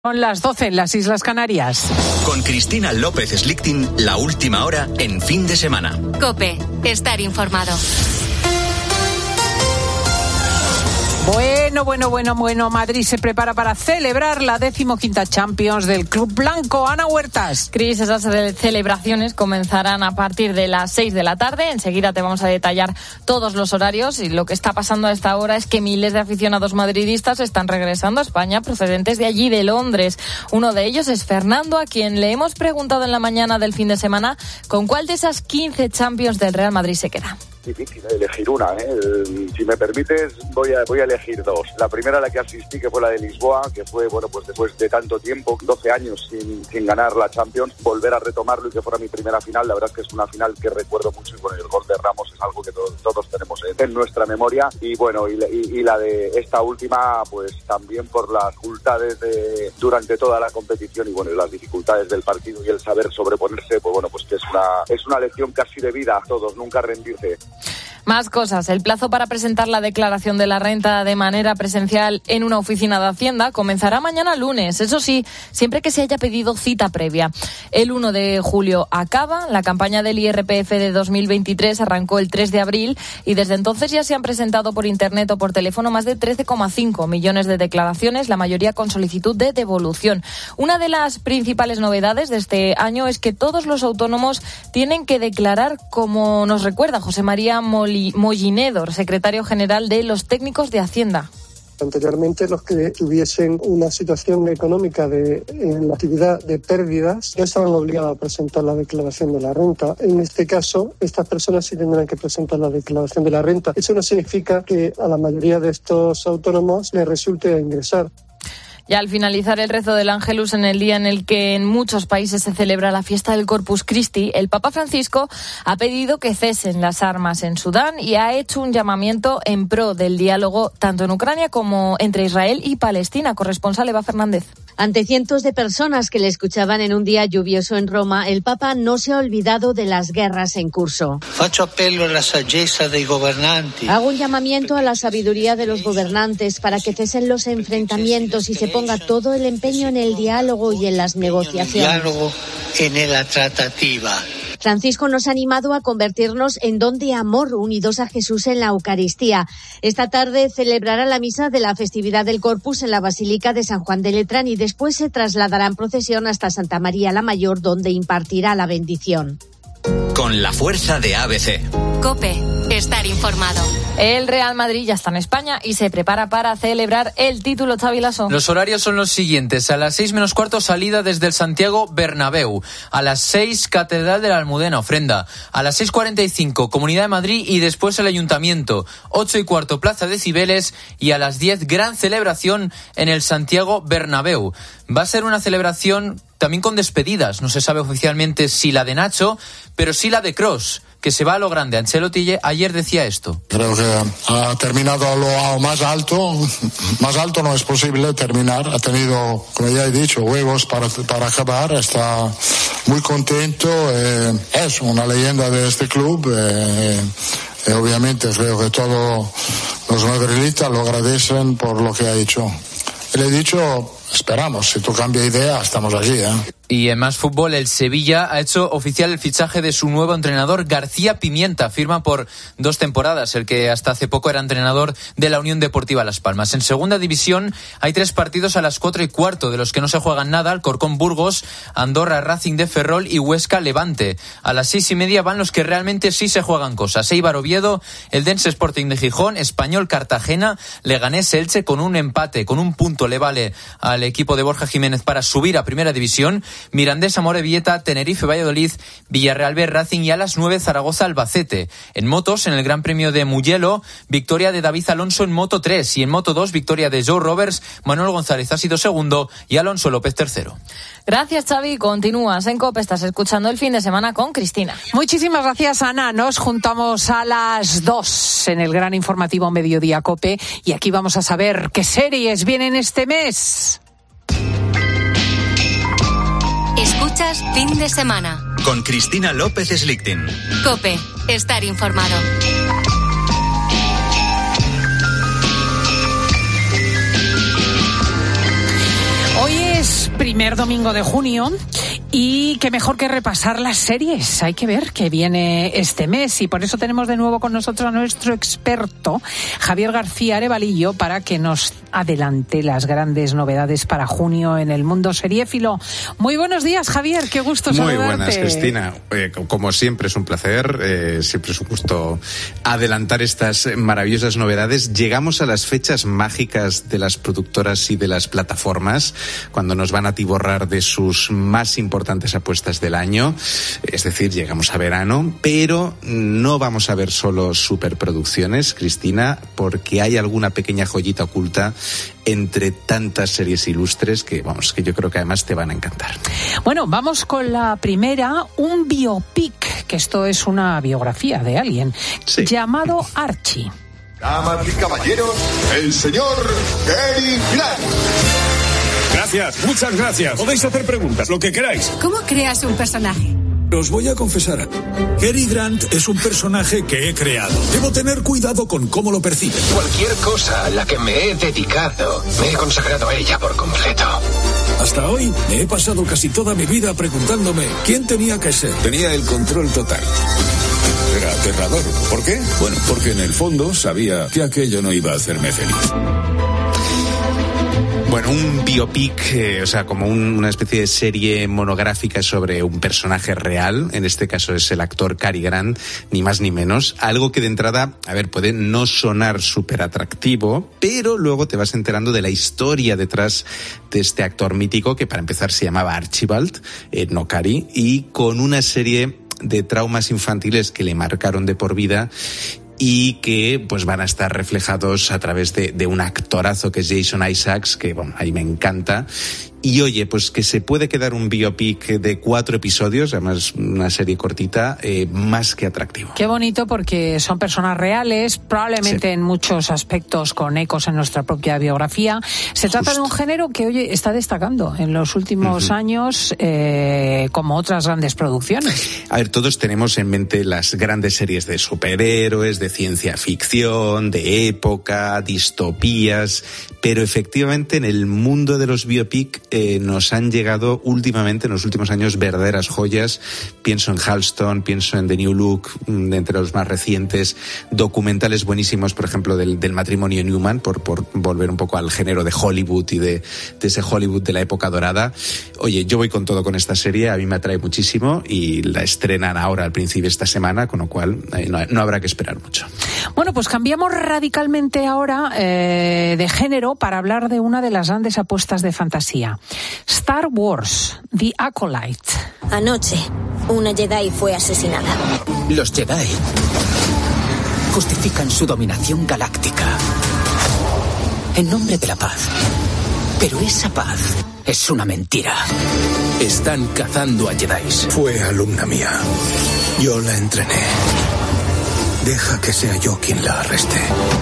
Son las 12 en las Islas Canarias. Con Cristina López Slichting, la última hora en fin de semana. COPE, estar informado. Bueno, Madrid se prepara para celebrar la 15ª Champions del Club Blanco. Ana Huertas. Cris, esas celebraciones comenzarán a partir de las 6 de la tarde. Enseguida te vamos a detallar todos los horarios, y lo que está pasando a esta hora es que miles de aficionados madridistas están regresando a España procedentes de allí, de Londres. Uno de ellos es Fernando, a quien le hemos preguntado en la mañana del fin de semana con cuál de esas 15 Champions del Real Madrid se queda. Difícil elegir una, Si me permites, voy a elegir dos. La primera a la que asistí, que fue la de Lisboa, que fue, pues después de tanto tiempo, 12 años sin ganar la Champions, volver a retomarlo y que fuera mi primera final. La verdad es que es una final que recuerdo mucho, y bueno, el gol de Ramos es algo que todos tenemos en nuestra memoria. Y bueno, y la de esta última, pues también por las dificultades durante toda la competición y bueno, y las dificultades del partido y el saber sobreponerse, pues bueno, pues que es una lección casi de vida a todos, nunca rendirse. Más cosas. El plazo para presentar la declaración de la renta de manera presencial en una oficina de Hacienda comenzará mañana lunes. Eso sí, siempre que se haya pedido cita previa. El 1 de julio acaba. La campaña del IRPF de 2023 arrancó el 3 de abril y desde entonces ya se han presentado por internet o por teléfono más de 13,5 millones de declaraciones, la mayoría con solicitud de devolución. Una de las principales novedades de este año es que todos los autónomos tienen que declarar, como nos recuerda José María Mollinedor, secretario general de los técnicos de Hacienda. Anteriormente, los que tuviesen una situación económica en la actividad de pérdidas no estaban obligados a presentar la declaración de la renta. En este caso, estas personas sí tendrán que presentar la declaración de la renta. Eso no significa que a la mayoría de estos autónomos les resulte ingresar. Ya al finalizar el rezo del Ángelus, en el día en el que en muchos países se celebra la fiesta del Corpus Christi, el Papa Francisco ha pedido que cesen las armas en Sudán y ha hecho un llamamiento en pro del diálogo tanto en Ucrania como entre Israel y Palestina. Corresponsal Eva Fernández. Ante cientos de personas que le escuchaban en un día lluvioso en Roma, el Papa no se ha olvidado de las guerras en curso. Hago un llamamiento a la sabiduría de los gobernantes para que cesen los enfrentamientos y se ponga todo el empeño en el diálogo y en las negociaciones. Francisco nos ha animado a convertirnos en don de amor, unidos a Jesús en la Eucaristía. Esta tarde celebrará la misa de la festividad del Corpus en la Basílica de San Juan de Letrán y después se trasladará en procesión hasta Santa María la Mayor, donde impartirá la bendición. Con la fuerza de ABC. COPE, estar informado. El Real Madrid ya está en España y se prepara para celebrar el título. Xavi Lasso. Los horarios son los siguientes. A las 6 menos cuarto, salida desde el Santiago Bernabéu. A las 6, Catedral de la Almudena, ofrenda. A las 6:45, Comunidad de Madrid y después el Ayuntamiento. 8 y cuarto, Plaza de Cibeles. Y a las 10, gran celebración en el Santiago Bernabéu. Va a ser una celebración también con despedidas. No se sabe oficialmente si la de Nacho, pero sí la de Kroos, que se va a lo grande. Ancelotti ayer decía esto. Creo que ha terminado a lo más alto. Más alto no es posible terminar. Ha tenido, como ya he dicho, huevos para acabar. Está muy contento. Es una leyenda de este club. Obviamente creo que todos los madridistas lo agradecen por lo que ha hecho. Le he dicho, esperamos, si tú cambias idea, estamos aquí, Y en más fútbol, el Sevilla ha hecho oficial el fichaje de su nuevo entrenador, García Pimienta. Firma por 2 temporadas, el que hasta hace poco era entrenador de la Unión Deportiva Las Palmas. En segunda división hay 3 partidos a las 4 y cuarto, de los que no se juegan nada: Alcorcón Burgos, Andorra Racing de Ferrol y Huesca Levante. A las 6:30 van los que realmente sí se juegan cosas: Eibar Oviedo, el Dense Sporting de Gijón, Español Cartagena, Leganés Elche. Con un empate, con un punto le vale al equipo de Borja Jiménez para subir a primera división. Mirandés Amorebieta, Tenerife Valladolid, Villarreal B Racing y a las 9 Zaragoza Albacete. En motos, en el Gran Premio de Mugello, victoria de David Alonso en Moto 3 y en Moto 2 victoria de Joe Roberts. Manuel González ha sido segundo y Alonso López tercero. Gracias, Xavi. Continúas en COPE. Estás escuchando el fin de semana con Cristina. Muchísimas gracias, Ana. Nos juntamos a las 2 en el gran informativo Mediodía COPE y aquí vamos a saber qué series vienen este mes. Escuchas Fin de Semana. Con Cristina López Slichting. COPE, estar informado. Hoy Es primer domingo de junio y qué mejor que repasar las series. Hay que ver qué viene este mes y por eso tenemos de nuevo con nosotros a nuestro experto Javier García Arevalillo para que nos adelante las grandes novedades para junio en el mundo seriéfilo. Muy buenos días, Javier, qué gusto saludarte. Muy buenas, Cristina. Como siempre es un placer, siempre es un gusto adelantar estas maravillosas novedades. Llegamos a las fechas mágicas de las productoras y de las plataformas, cuando nos van a atiborrar de sus más importantes apuestas del año. Es decir, llegamos a verano, pero no vamos a ver solo superproducciones, Cristina, porque hay alguna pequeña joyita oculta entre tantas series ilustres que yo creo que además te van a encantar. Bueno, vamos con la primera, un biopic, que esto es una biografía de alguien, sí, llamado Archie. Damas y caballeros, el señor Cary Grant. Gracias, muchas gracias. Podéis hacer preguntas, lo que queráis. ¿Cómo creas un personaje? Os voy a confesar, Cary Grant es un personaje que he creado. Debo tener cuidado con cómo lo perciben. Cualquier cosa a la que me he dedicado, me he consagrado a ella por completo. Hasta hoy me he pasado casi toda mi vida preguntándome quién tenía que ser. Tenía el control total. Era aterrador. ¿Por qué? Bueno, porque en el fondo sabía que aquello no iba a hacerme feliz. Bueno, un biopic, como una especie de serie monográfica sobre un personaje real, en este caso es el actor Cary Grant, ni más ni menos, algo que de entrada, puede no sonar súper atractivo, pero luego te vas enterando de la historia detrás de este actor mítico, que para empezar se llamaba Archibald, no Cary, y con una serie de traumas infantiles que le marcaron de por vida y que pues van a estar reflejados a través de un actorazo que es Jason Isaacs, que ahí me encanta. Y oye, pues que se puede quedar un biopic de 4 episodios, además una serie cortita, más que atractivo. Qué bonito, porque son personas reales, probablemente sí, en muchos aspectos con ecos en nuestra propia biografía. Se trata de un género que, oye, está destacando en los últimos años, como otras grandes producciones. Todos tenemos en mente las grandes series de superhéroes, de ciencia ficción, de época, distopías, pero efectivamente en el mundo de los biopic nos han llegado últimamente, en los últimos años, verdaderas joyas. Pienso en Halston, pienso en The New Look, entre los más recientes, documentales buenísimos, por ejemplo, del matrimonio Newman, por volver un poco al género de Hollywood y de ese Hollywood de la época dorada. Oye, yo voy con todo con esta serie, a mí me atrae muchísimo y la estrenan ahora al principio de esta semana, con lo cual no habrá que esperar mucho. Bueno, pues cambiamos radicalmente ahora de género para hablar de una de las grandes apuestas de fantasía. Star Wars, The Acolyte. Anoche, una Jedi fue asesinada. Los Jedi justifican su dominación galáctica en nombre de la paz. Pero esa paz es una mentira. Están cazando a Jedis. Fue alumna mía. Yo la entrené. Deja que sea yo quien la arreste.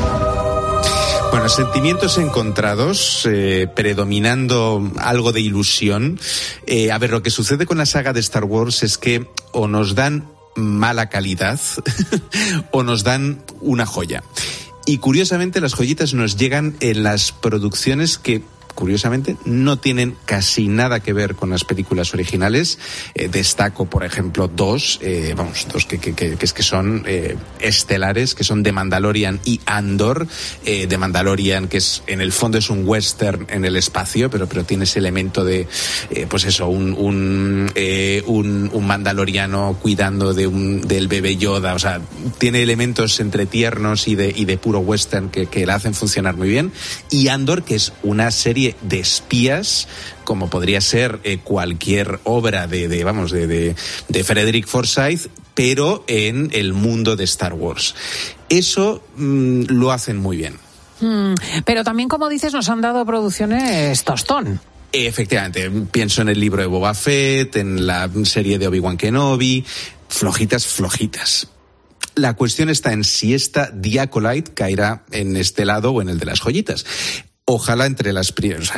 Bueno, sentimientos encontrados, predominando algo de ilusión. Lo que sucede con la saga de Star Wars es que o nos dan mala calidad o nos dan una joya. Y curiosamente las joyitas nos llegan en las producciones que curiosamente no tienen casi nada que ver con las películas originales. Destaco, por ejemplo, dos que son estelares, que son The Mandalorian y Andor. The Mandalorian, que es en el fondo es un western en el espacio, pero tiene ese elemento de un mandaloriano cuidando del bebé Yoda. O sea, tiene elementos entre tiernos y de puro western que la hacen funcionar muy bien. Y Andor, que es una serie de espías, como podría ser cualquier obra de Frederick Forsyth, pero en el mundo de Star Wars. Eso lo hacen muy bien. Pero también, como dices, nos han dado producciones tostón. Efectivamente, pienso en el libro de Boba Fett, en la serie de Obi-Wan Kenobi, flojitas. La cuestión está en si esta The Acolyte caerá en este lado o en el de las joyitas. Ojalá entre las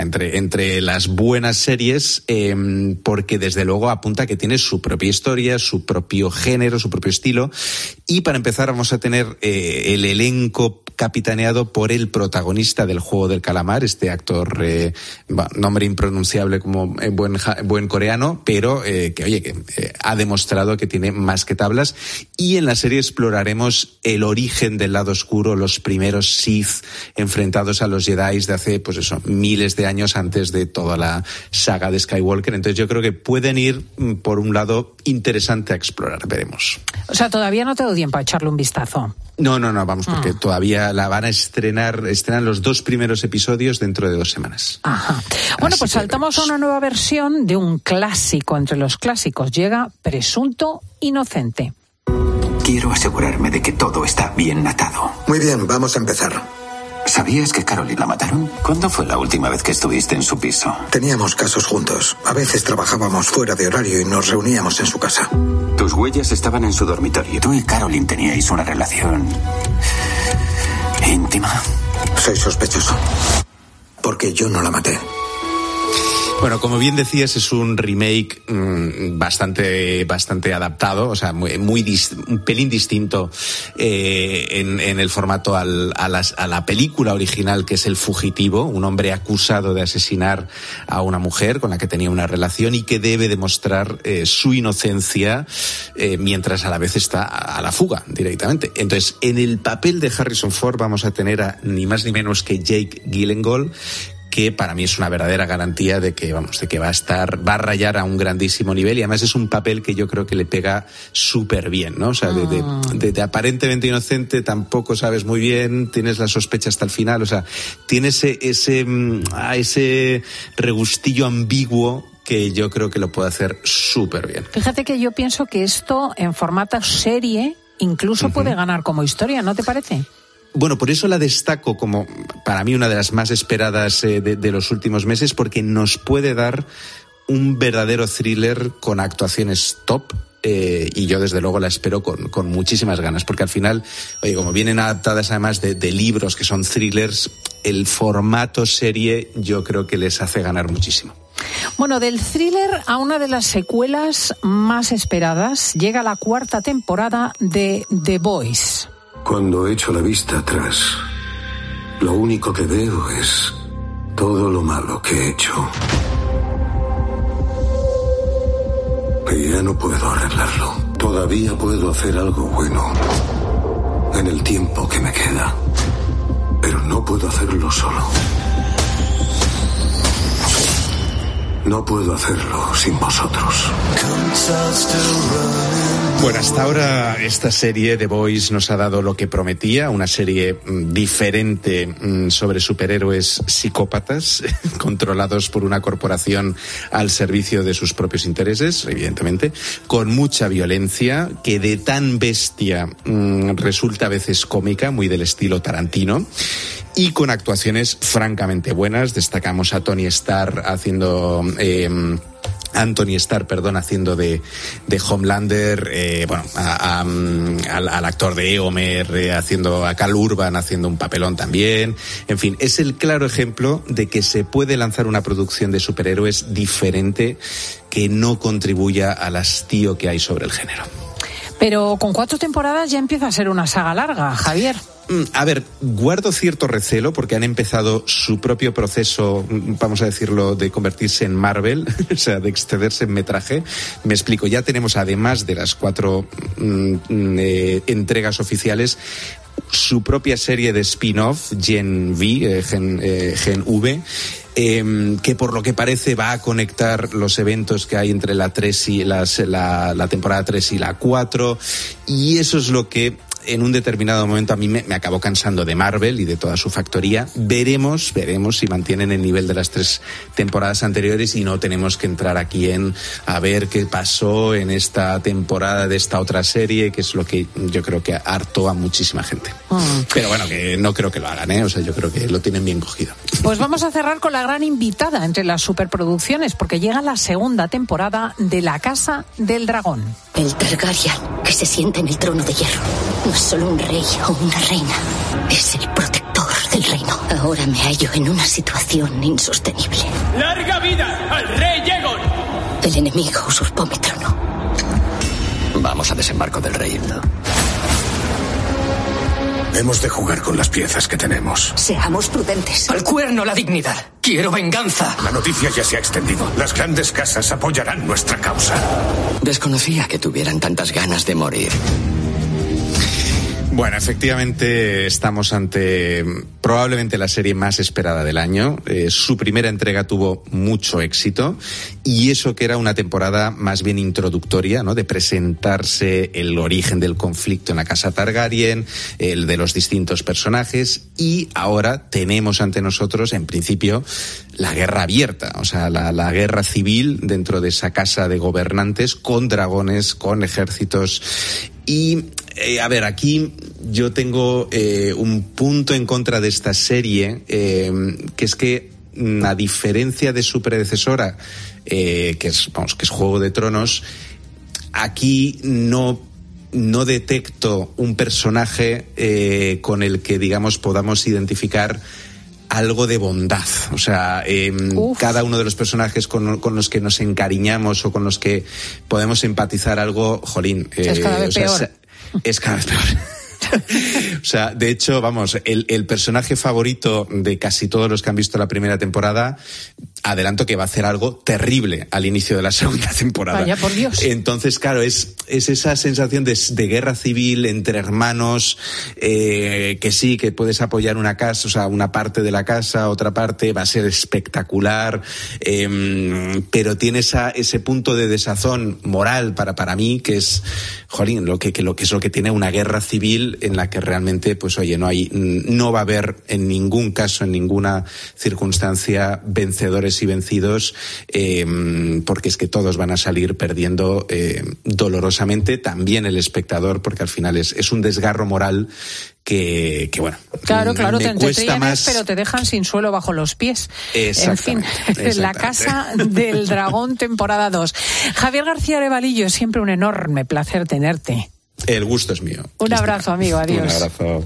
buenas series, porque desde luego apunta que tiene su propia historia, su propio género, su propio estilo. Y para empezar vamos a tener el elenco capitaneado por el protagonista del Juego del Calamar, este actor, nombre impronunciable como buen coreano, pero que ha demostrado que tiene más que tablas. Y en la serie exploraremos el origen del lado oscuro, los primeros Sith enfrentados a los Jedi de hace, miles de años antes de toda la saga de Skywalker. Entonces yo creo que pueden ir por un lado interesante a explorar, veremos. O sea, todavía no te doy tiempo a echarle un vistazo. No, vamos, porque todavía la van a estrenan los 2 primeros episodios dentro de 2 semanas. Ajá. Bueno, pues saltamos a una nueva versión de un clásico entre los clásicos. Llega Presunto Inocente. Quiero asegurarme de que todo está bien atado. Muy bien, vamos a empezar. ¿Sabías que Caroline la mataron? ¿Cuándo fue la última vez que estuviste en su piso? Teníamos casos juntos. A veces trabajábamos fuera de horario y nos reuníamos en su casa. Tus huellas estaban en su dormitorio. Tú y Caroline teníais una relación íntima. Soy sospechoso. Porque yo no la maté. Bueno, como bien decías, es un remake bastante adaptado, o sea, un pelín distinto en el formato a la película original, que es El Fugitivo, un hombre acusado de asesinar a una mujer con la que tenía una relación y que debe demostrar su inocencia mientras a la vez está a la fuga directamente. Entonces, en el papel de Harrison Ford vamos a tener a ni más ni menos que Jake Gyllenhaal, que para mí es una verdadera garantía de que va a rayar a un grandísimo nivel, y además es un papel que yo creo que le pega súper bien, ¿no? O sea, de aparentemente inocente tampoco sabes muy bien, tienes la sospecha hasta el final, o sea, tienes ese regustillo ambiguo que yo creo que lo puede hacer súper bien. Fíjate que yo pienso que esto en formato serie incluso puede ganar como historia, ¿no te parece? Bueno, por eso la destaco como, para mí, una de las más esperadas de los últimos meses, porque nos puede dar un verdadero thriller con actuaciones top. Y yo desde luego la espero con muchísimas ganas, porque al final, como vienen adaptadas además de libros que son thrillers, el formato serie yo creo que les hace ganar muchísimo. Bueno, del thriller a una de las secuelas más esperadas, llega la 4ª temporada de The Boys. Cuando echo la vista atrás, lo único que veo es todo lo malo que he hecho. Y ya no puedo arreglarlo. Todavía puedo hacer algo bueno en el tiempo que me queda, pero no puedo hacerlo solo. No puedo hacerlo sin vosotros. Bueno, hasta ahora esta serie The Boys nos ha dado lo que prometía, una serie diferente sobre superhéroes psicópatas controlados por una corporación al servicio de sus propios intereses, evidentemente, con mucha violencia, que de tan bestia resulta a veces cómica, muy del estilo Tarantino, y con actuaciones francamente buenas. Destacamos a Anthony Starr haciendo de Homelander, al actor de Eomer, haciendo a Cal Urban, haciendo un papelón también. En fin, es el claro ejemplo de que se puede lanzar una producción de superhéroes diferente que no contribuya al hastío que hay sobre el género. Pero con 4 temporadas ya empieza a ser una saga larga, Javier. A ver, guardo cierto recelo porque han empezado su propio proceso, vamos a decirlo, de convertirse en Marvel, o sea, de excederse en metraje. Me explico, ya tenemos, además de las 4 entregas oficiales, su propia serie de spin-off, Gen V, que por lo que parece va a conectar los eventos que hay entre la temporada 3 y la 4, y eso es lo que en un determinado momento a mí me acabó cansando de Marvel y de toda su factoría. Veremos si mantienen el nivel de las 3 temporadas anteriores y no tenemos que entrar aquí a ver qué pasó en esta temporada de esta otra serie, que es lo que yo creo que hartó a muchísima gente. Pero bueno, que no creo que lo hagan, o sea, yo creo que lo tienen bien cogido. Pues vamos a cerrar con la gran invitada entre las superproducciones, porque llega la 2ª temporada de La Casa del Dragón. El Targaryen que se sienta en el trono de hierro no es solo un rey o una reina, es el protector del reino. Ahora me hallo en una situación insostenible. ¡Larga vida al rey Aegon! El enemigo usurpó mi trono. Vamos a desembarco del rey. Hemos de jugar con las piezas que tenemos. Seamos prudentes. ¡Al cuerno la dignidad! ¡Quiero venganza! La noticia ya se ha extendido. Las grandes casas apoyarán nuestra causa. Desconocía que tuvieran tantas ganas de morir. Bueno, efectivamente estamos ante probablemente la serie más esperada del año. Su primera entrega tuvo mucho éxito y eso que era una temporada más bien introductoria, ¿no? De presentarse el origen del conflicto en la casa Targaryen, el de los distintos personajes, y ahora tenemos ante nosotros, en principio, la guerra abierta, o sea, la guerra civil dentro de esa casa de gobernantes con dragones, con ejércitos. Y, a ver, aquí yo tengo un punto en contra de esta serie, que es que, a diferencia de su predecesora, que es Juego de Tronos, aquí no detecto un personaje con el que, digamos, podamos identificar algo de bondad. O sea, cada uno de los personajes con los que nos encariñamos o con los que podemos empatizar algo, jolín. Es cada vez peor. Es cada vez peor. O sea, de hecho, vamos, el personaje favorito de casi todos los que han visto la primera temporada, adelanto que va a hacer algo terrible al inicio de la segunda temporada. Vaya, por Dios. Entonces, claro, es esa sensación de guerra civil entre hermanos, que sí, que puedes apoyar una casa, o sea, una parte de la casa, otra parte va a ser espectacular, pero tiene ese punto de desazón moral para mí, que es, jolín, lo que es lo que tiene una guerra civil en la que realmente, pues oye, no va a haber en ningún caso, en ninguna circunstancia, vencedores y vencidos, porque es que todos van a salir perdiendo dolorosamente, también el espectador, porque al final es un desgarro moral que bueno, claro, te cuesta más, pero te dejan sin suelo bajo los pies. En fin, La Casa del Dragón, temporada 2. Javier García Arevalillo, es siempre un enorme placer tenerte. El gusto es mío. Un abrazo, amigo, adiós. Un abrazo.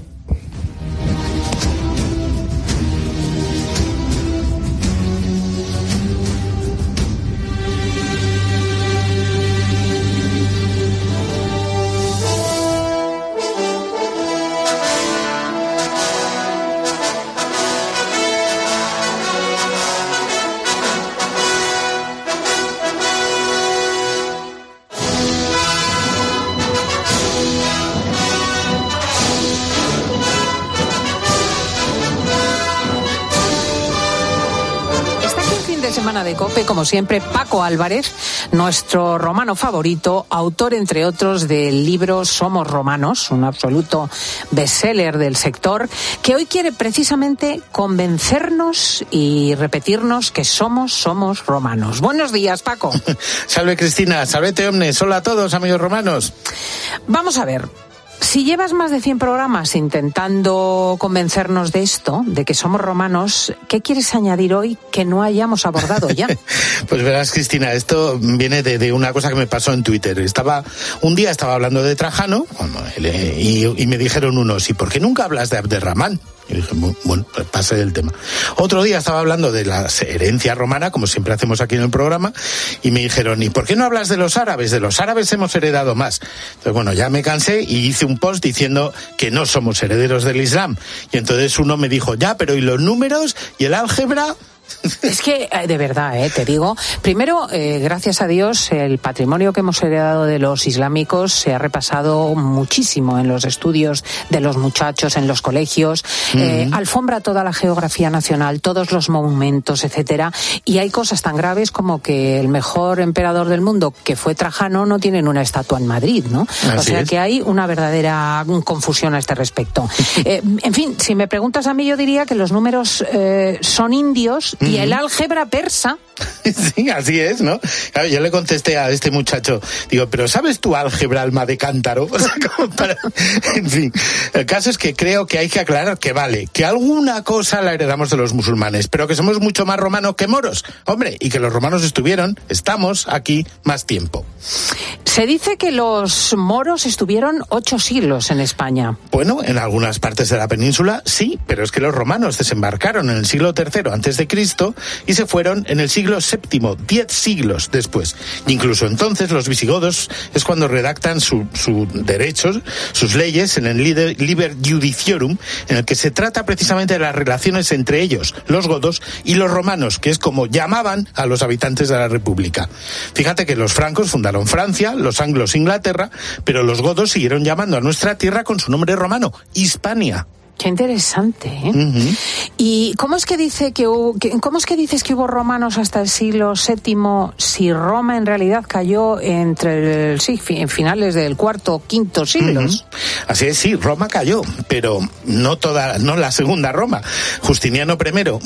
De COPE, como siempre, Paco Álvarez, nuestro romano favorito, autor, entre otros, del libro Somos Romanos, un absoluto bestseller del sector, que hoy quiere precisamente convencernos y repetirnos que somos romanos. Buenos días, Paco. Salve, Cristina, salvete omnes. Hola a todos, amigos romanos. Vamos a ver. Si llevas más de 100 programas intentando convencernos de esto, de que somos romanos, ¿qué quieres añadir hoy que no hayamos abordado ya? Pues verás, Cristina, esto viene de una cosa que me pasó en Twitter. Un día estaba hablando de Trajano y me dijeron unos, ¿y por qué nunca hablas de Abderramán? Y dije, bueno, pues pasé del tema. Otro día estaba hablando de la herencia romana, como siempre hacemos aquí en el programa, y me dijeron, ¿y por qué no hablas de los árabes? De los árabes hemos heredado más. Entonces, bueno, ya me cansé y hice un post diciendo que no somos herederos del Islam. Y entonces uno me dijo, ya, pero ¿y los números? ¿Y el álgebra? Es que, de verdad, te digo, primero, gracias a Dios, el patrimonio que hemos heredado de los islámicos se ha repasado muchísimo en los estudios de los muchachos, en los colegios, alfombra toda la geografía nacional, todos los monumentos, etcétera, y hay cosas tan graves como que el mejor emperador del mundo, que fue Trajano, no tienen una estatua en Madrid, ¿no? O sea que hay una verdadera confusión a este respecto. En fin, si me preguntas a mí, yo diría que los números son indios y el álgebra persa. Sí, así es, ¿no? Claro, yo le contesté a este muchacho, digo, pero ¿sabes tu álgebra, alma de cántaro? O sea, en fin, el caso es que creo que hay que aclarar que vale, que alguna cosa la heredamos de los musulmanes, pero que somos mucho más romanos que moros, hombre, y que los romanos estamos aquí más tiempo. Se dice que los moros estuvieron 8 siglos en España. Bueno, en algunas partes de la península sí, pero es que los romanos desembarcaron en el siglo III a.C. y se fueron en el siglo VII, 10 siglos después. Incluso entonces los visigodos es cuando redactan sus derechos, sus leyes en el Liber Judiciorum, en el que se trata precisamente de las relaciones entre ellos, los godos, y los romanos, que es como llamaban a los habitantes de la República. Fíjate que los francos fundaron Francia, los anglos Inglaterra, pero los godos siguieron llamando a nuestra tierra con su nombre romano, Hispania. Qué interesante, ¿eh? Uh-huh. ¿Y cómo es que dices que hubo romanos hasta el siglo VII si Roma en realidad cayó entre en finales del IV, V siglos? Uh-huh. Así es, sí, Roma cayó, pero no la segunda Roma. Justiniano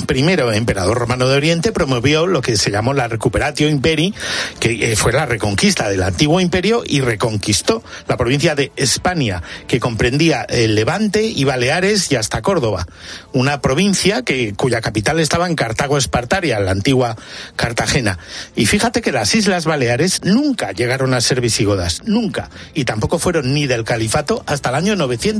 I, emperador romano de Oriente, promovió lo que se llamó la Recuperatio Imperii, que fue la reconquista del antiguo imperio, y reconquistó la provincia de Hispania, que comprendía el Levante y Baleares y hasta Córdoba, una provincia cuya capital estaba en Cartago Espartaria, la antigua Cartagena. Y fíjate que las Islas Baleares nunca llegaron a ser visigodas, nunca, y tampoco fueron ni del califato hasta el año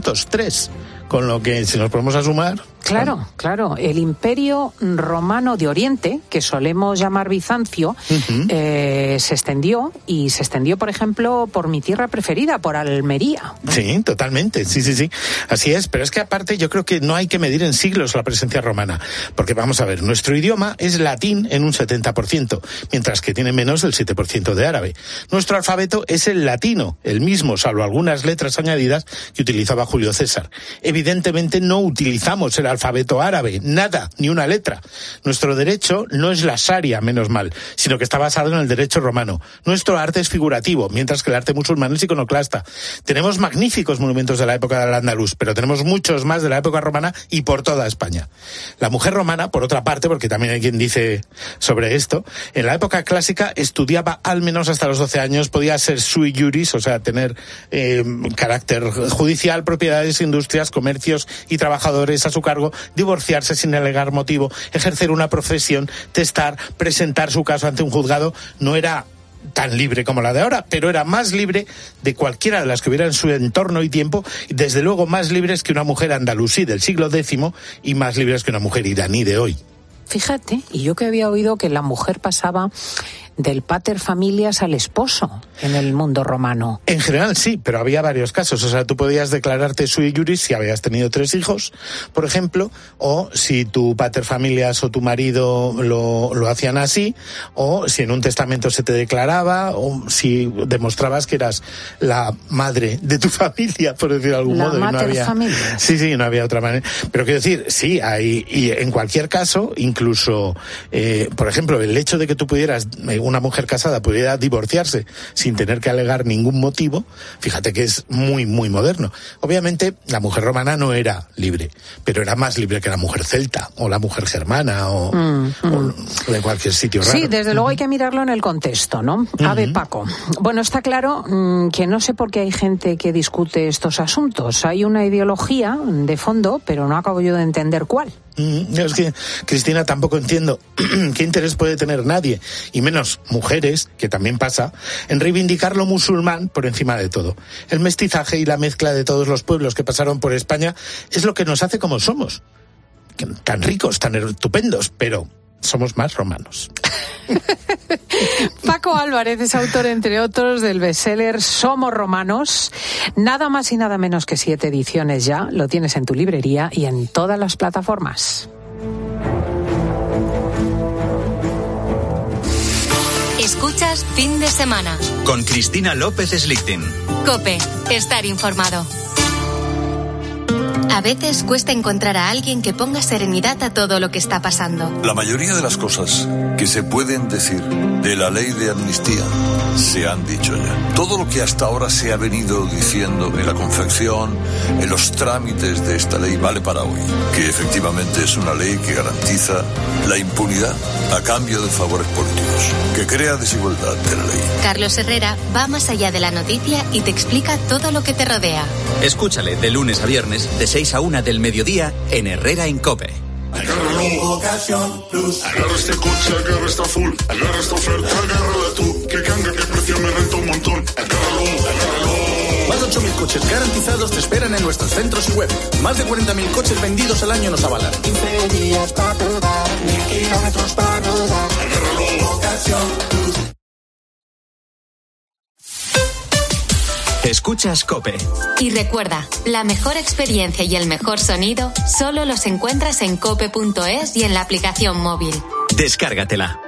903, con lo que, si nos ponemos a sumar... Claro, el Imperio Romano de Oriente, que solemos llamar Bizancio, uh-huh, se extendió, por ejemplo, por mi tierra preferida, por Almería. Sí, totalmente, sí, así es, pero es que aparte yo creo que no hay que medir en siglos la presencia romana, porque vamos a ver, nuestro idioma es latín en un 70%, mientras que tiene menos del 7% de árabe. Nuestro alfabeto es el latino, el mismo, salvo algunas letras añadidas que utilizaba Julio César. Evidentemente no utilizamos el alfabeto árabe, nada, ni una letra. Nuestro derecho no es la Sharia, menos mal, sino que está basado en el derecho romano. Nuestro arte es figurativo, mientras que el arte musulmán es iconoclasta. Tenemos magníficos monumentos de la época del andaluz, pero tenemos muchos más de la época romana y por toda España. La mujer romana, por otra parte, porque también hay quien dice sobre esto, en la época clásica estudiaba al menos hasta los 12 años, podía ser sui juris, o sea, tener carácter judicial, propiedades, industrias, comercios y trabajadores a su cargo, divorciarse sin alegar motivo, ejercer una profesión, testar, presentar su caso ante un juzgado. No era tan libre como la de ahora, pero era más libre de cualquiera de las que hubiera en su entorno y tiempo, y desde luego más libres que una mujer andalusí del siglo X y más libres que una mujer iraní de hoy. Fíjate, y yo que había oído que la mujer pasaba del pater familias al esposo en el mundo romano. En general sí, pero había varios casos. O sea, tú podías declararte sui juris si habías tenido 3 hijos, por ejemplo, o si tu pater familias o tu marido lo hacían así, o si en un testamento se te declaraba, o si demostrabas que eras la madre de tu familia, por decirlo de algún modo. La mater familias. Sí, no había otra manera. Pero quiero decir, sí, hay, y en cualquier caso, incluso, por ejemplo, el hecho de que tú pudieras, una mujer casada pudiera divorciarse sin tener que alegar ningún motivo, fíjate que es muy, muy moderno. Obviamente, la mujer romana no era libre, pero era más libre que la mujer celta, o la mujer germana, o de cualquier sitio raro. Sí, desde luego hay que mirarlo en el contexto, ¿no? A ver, Paco. Bueno, está claro que no sé por qué hay gente que discute estos asuntos. Hay una ideología de fondo, pero no acabo yo de entender cuál. Es que, Cristina, tampoco entiendo qué interés puede tener nadie, y menos mujeres, que también pasa, en reivindicar lo musulmán por encima de todo. El mestizaje y la mezcla de todos los pueblos que pasaron por España es lo que nos hace como somos. Tan ricos, tan estupendos, pero somos más romanos. Paco Álvarez es autor, entre otros, del bestseller Somos Romanos. Nada más y nada menos que 7 ediciones ya. Lo tienes en tu librería y en todas las plataformas. Escuchas Fin de Semana con Cristina López Slichting. COPE. Estar informado. A veces cuesta encontrar a alguien que ponga serenidad a todo lo que está pasando. La mayoría de las cosas que se pueden decir de la ley de amnistía se han dicho ya. Todo lo que hasta ahora se ha venido diciendo en la confección, en los trámites de esta ley, vale para hoy. Que efectivamente es una ley que garantiza la impunidad a cambio de favores políticos, que crea desigualdad de la ley. Carlos Herrera va más allá de la noticia y te explica todo lo que te rodea. Escúchale de lunes a viernes, de 6 a 1 del mediodía, en Herrera en COPE. Agárralo, Ocasión Plus. Agarra este coche, agarra esta full. Agarra esta oferta, agárrala tú. Que cambia, que precio me renta un montón. Agárralo. coches garantizados te esperan en nuestros centros y web. Más de 40.000 coches vendidos al año nos avalan. 15 días para probar, 1000 kilómetros para rodar. Escuchas COPE. Y recuerda, la mejor experiencia y el mejor sonido solo los encuentras en cope.es y en la aplicación móvil. Descárgatela.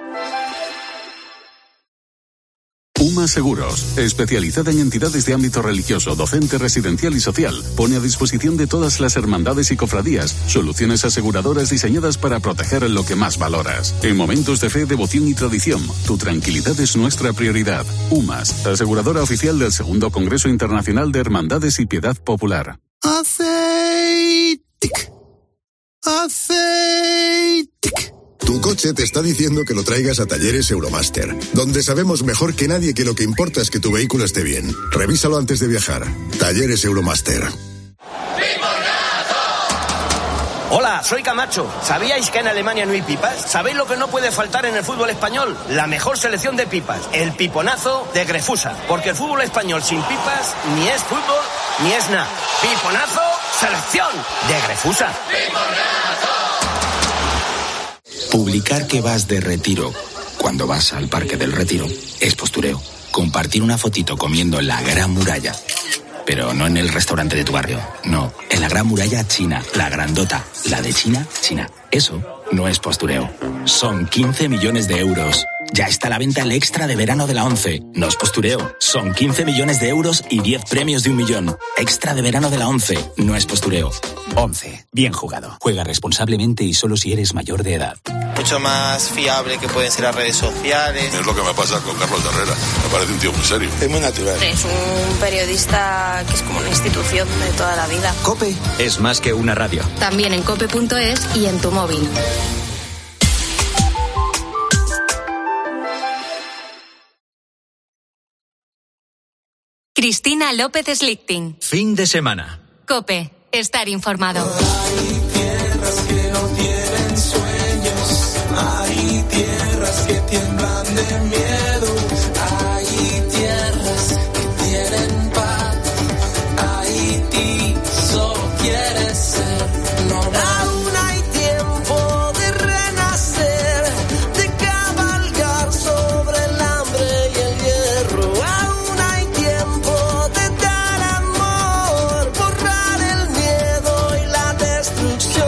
UMA Seguros, especializada en entidades de ámbito religioso, docente, residencial y social, pone a disposición de todas las hermandades y cofradías soluciones aseguradoras diseñadas para proteger lo que más valoras. En momentos de fe, devoción y tradición, tu tranquilidad es nuestra prioridad. UMAS, aseguradora oficial del Segundo Congreso Internacional de Hermandades y Piedad Popular. Aceitic. Tu coche te está diciendo que lo traigas a Talleres Euromaster, donde sabemos mejor que nadie que lo que importa es que tu vehículo esté bien. Revísalo antes de viajar. Talleres Euromaster. Hola, soy Camacho. ¿Sabíais que en Alemania no hay pipas? ¿Sabéis lo que no puede faltar en el fútbol español? La mejor selección de pipas, el piponazo de Grefusa. Porque el fútbol español sin pipas ni es fútbol ni es nada. Piponazo, selección de Grefusa. Publicar que vas de retiro cuando vas al Parque del Retiro es postureo. Compartir una fotito comiendo en la Gran Muralla, pero no en el restaurante de tu barrio, no, en la Gran Muralla China, la grandota, la de China, China. Eso no es postureo. Son 15 millones de euros. Ya está a la venta el extra de verano de la 11. No es postureo. Son 15 millones de euros y 10 premios de 1 millón. Extra de verano de la 11. No es postureo. 11. Bien jugado. Juega responsablemente y solo si eres mayor de edad. Mucho más fiable que pueden ser las redes sociales. Es lo que me pasa con Carlos Herrera. Me parece un tío muy serio. Es muy natural. Es un periodista que es como una institución de toda la vida. COPE es más que una radio. También en cope.es y en tu móvil. Cristina López Slichting. Fin de semana. COPE. Estar informado. Hay tierras que no tienen sueños. Hay tierras que tiemblan de miedo. Hay tierras que tienen paz. Haití solo quiere ser normal. Aún hay tiempo de renacer, de cabalgar sobre el hambre y el hierro. Aún hay tiempo de dar amor, borrar el miedo y la destrucción.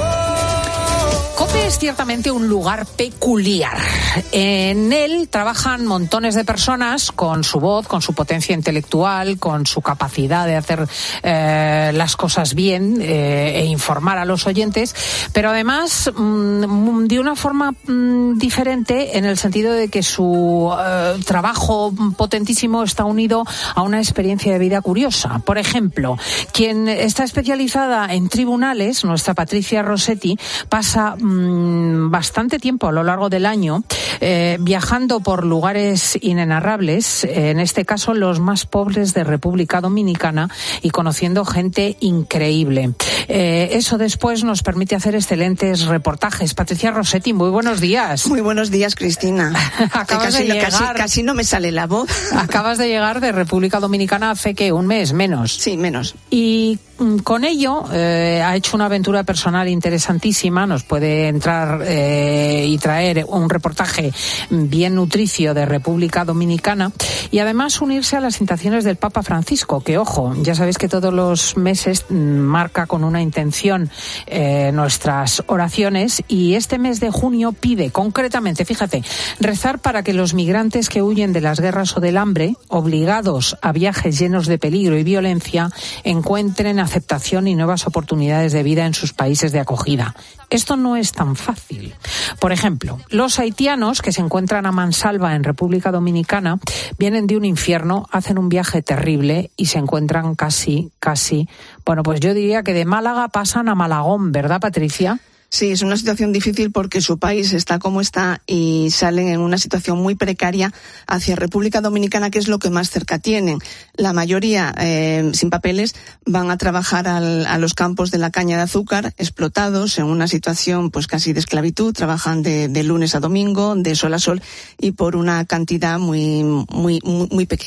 COPE es ciertamente un lugar peculiar. En él trabajan montones de personas con su voz, con su potencia intelectual, con su capacidad de hacer las cosas bien e informar a los oyentes, pero además de una forma diferente, en el sentido de que su trabajo potentísimo está unido a una experiencia de vida curiosa. Por ejemplo, quien está especializada en tribunales, nuestra Patricia Rossetti, pasa bastante tiempo a lo largo del año viajando por lugares inenarrables, en este caso los más pobres de República Dominicana, y conociendo gente increíble. Eso después nos permite hacer excelentes reportajes. Patricia Rossetti, muy buenos días. Muy buenos días, Cristina. Casi no me sale la voz. Acabas de llegar de República Dominicana hace, ¿qué? ¿Un mes? Menos. Sí, menos. Y con ello ha hecho una aventura personal interesantísima. Nos puede entrar y traer un reportaje bien nutricio de República Dominicana, y además unirse a las invitaciones del Papa Francisco, que, ojo, ya sabéis que todos los meses marca con una intención nuestras oraciones, y este mes de junio pide concretamente, fíjate, rezar para que los migrantes que huyen de las guerras o del hambre, obligados a viajes llenos de peligro y violencia, encuentren aceptación y nuevas oportunidades de vida en sus países de acogida. Esto no es tan fácil. Por ejemplo, los haitianos que se encuentran a mansalva en República Dominicana vienen de un infierno, hacen un viaje terrible y se encuentran casi, bueno, pues yo diría que de Málaga pasan a Malagón, ¿verdad, Patricia? Sí, es una situación difícil porque su país está como está y salen en una situación muy precaria hacia República Dominicana, que es lo que más cerca tienen. La mayoría, sin papeles, van a trabajar a los campos de la caña de azúcar, explotados en una situación pues casi de esclavitud. Trabajan de lunes a domingo, de sol a sol, y por una cantidad muy pequeña.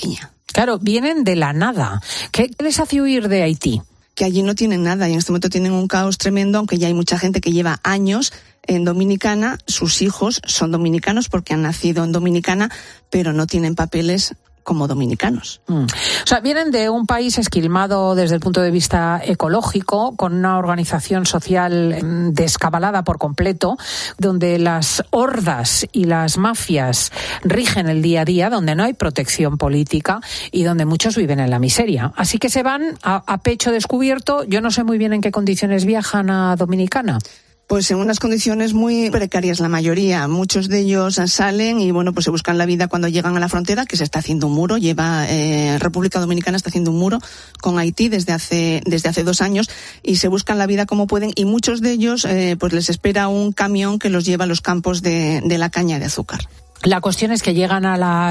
Claro, vienen de la nada. ¿Qué les hace huir de Haití? Que allí no tienen nada y en este momento tienen un caos tremendo, aunque ya hay mucha gente que lleva años en Dominicana. Sus hijos son dominicanos porque han nacido en Dominicana, pero no tienen papeles como dominicanos. O sea, vienen de un país esquilmado desde el punto de vista ecológico, con una organización social descabalada por completo, donde las hordas y las mafias rigen el día a día, donde no hay protección política y donde muchos viven en la miseria. Así que se van a pecho descubierto. Yo no sé muy bien en qué condiciones viajan a Dominicana. Pues en unas condiciones muy precarias la mayoría. Muchos de ellos salen y pues se buscan la vida cuando llegan a la frontera, que se está haciendo un muro. República Dominicana está haciendo un muro con Haití desde hace 2 años y se buscan la vida como pueden, y muchos de ellos pues les espera un camión que los lleva a los campos de la caña de azúcar. La cuestión es que llegan a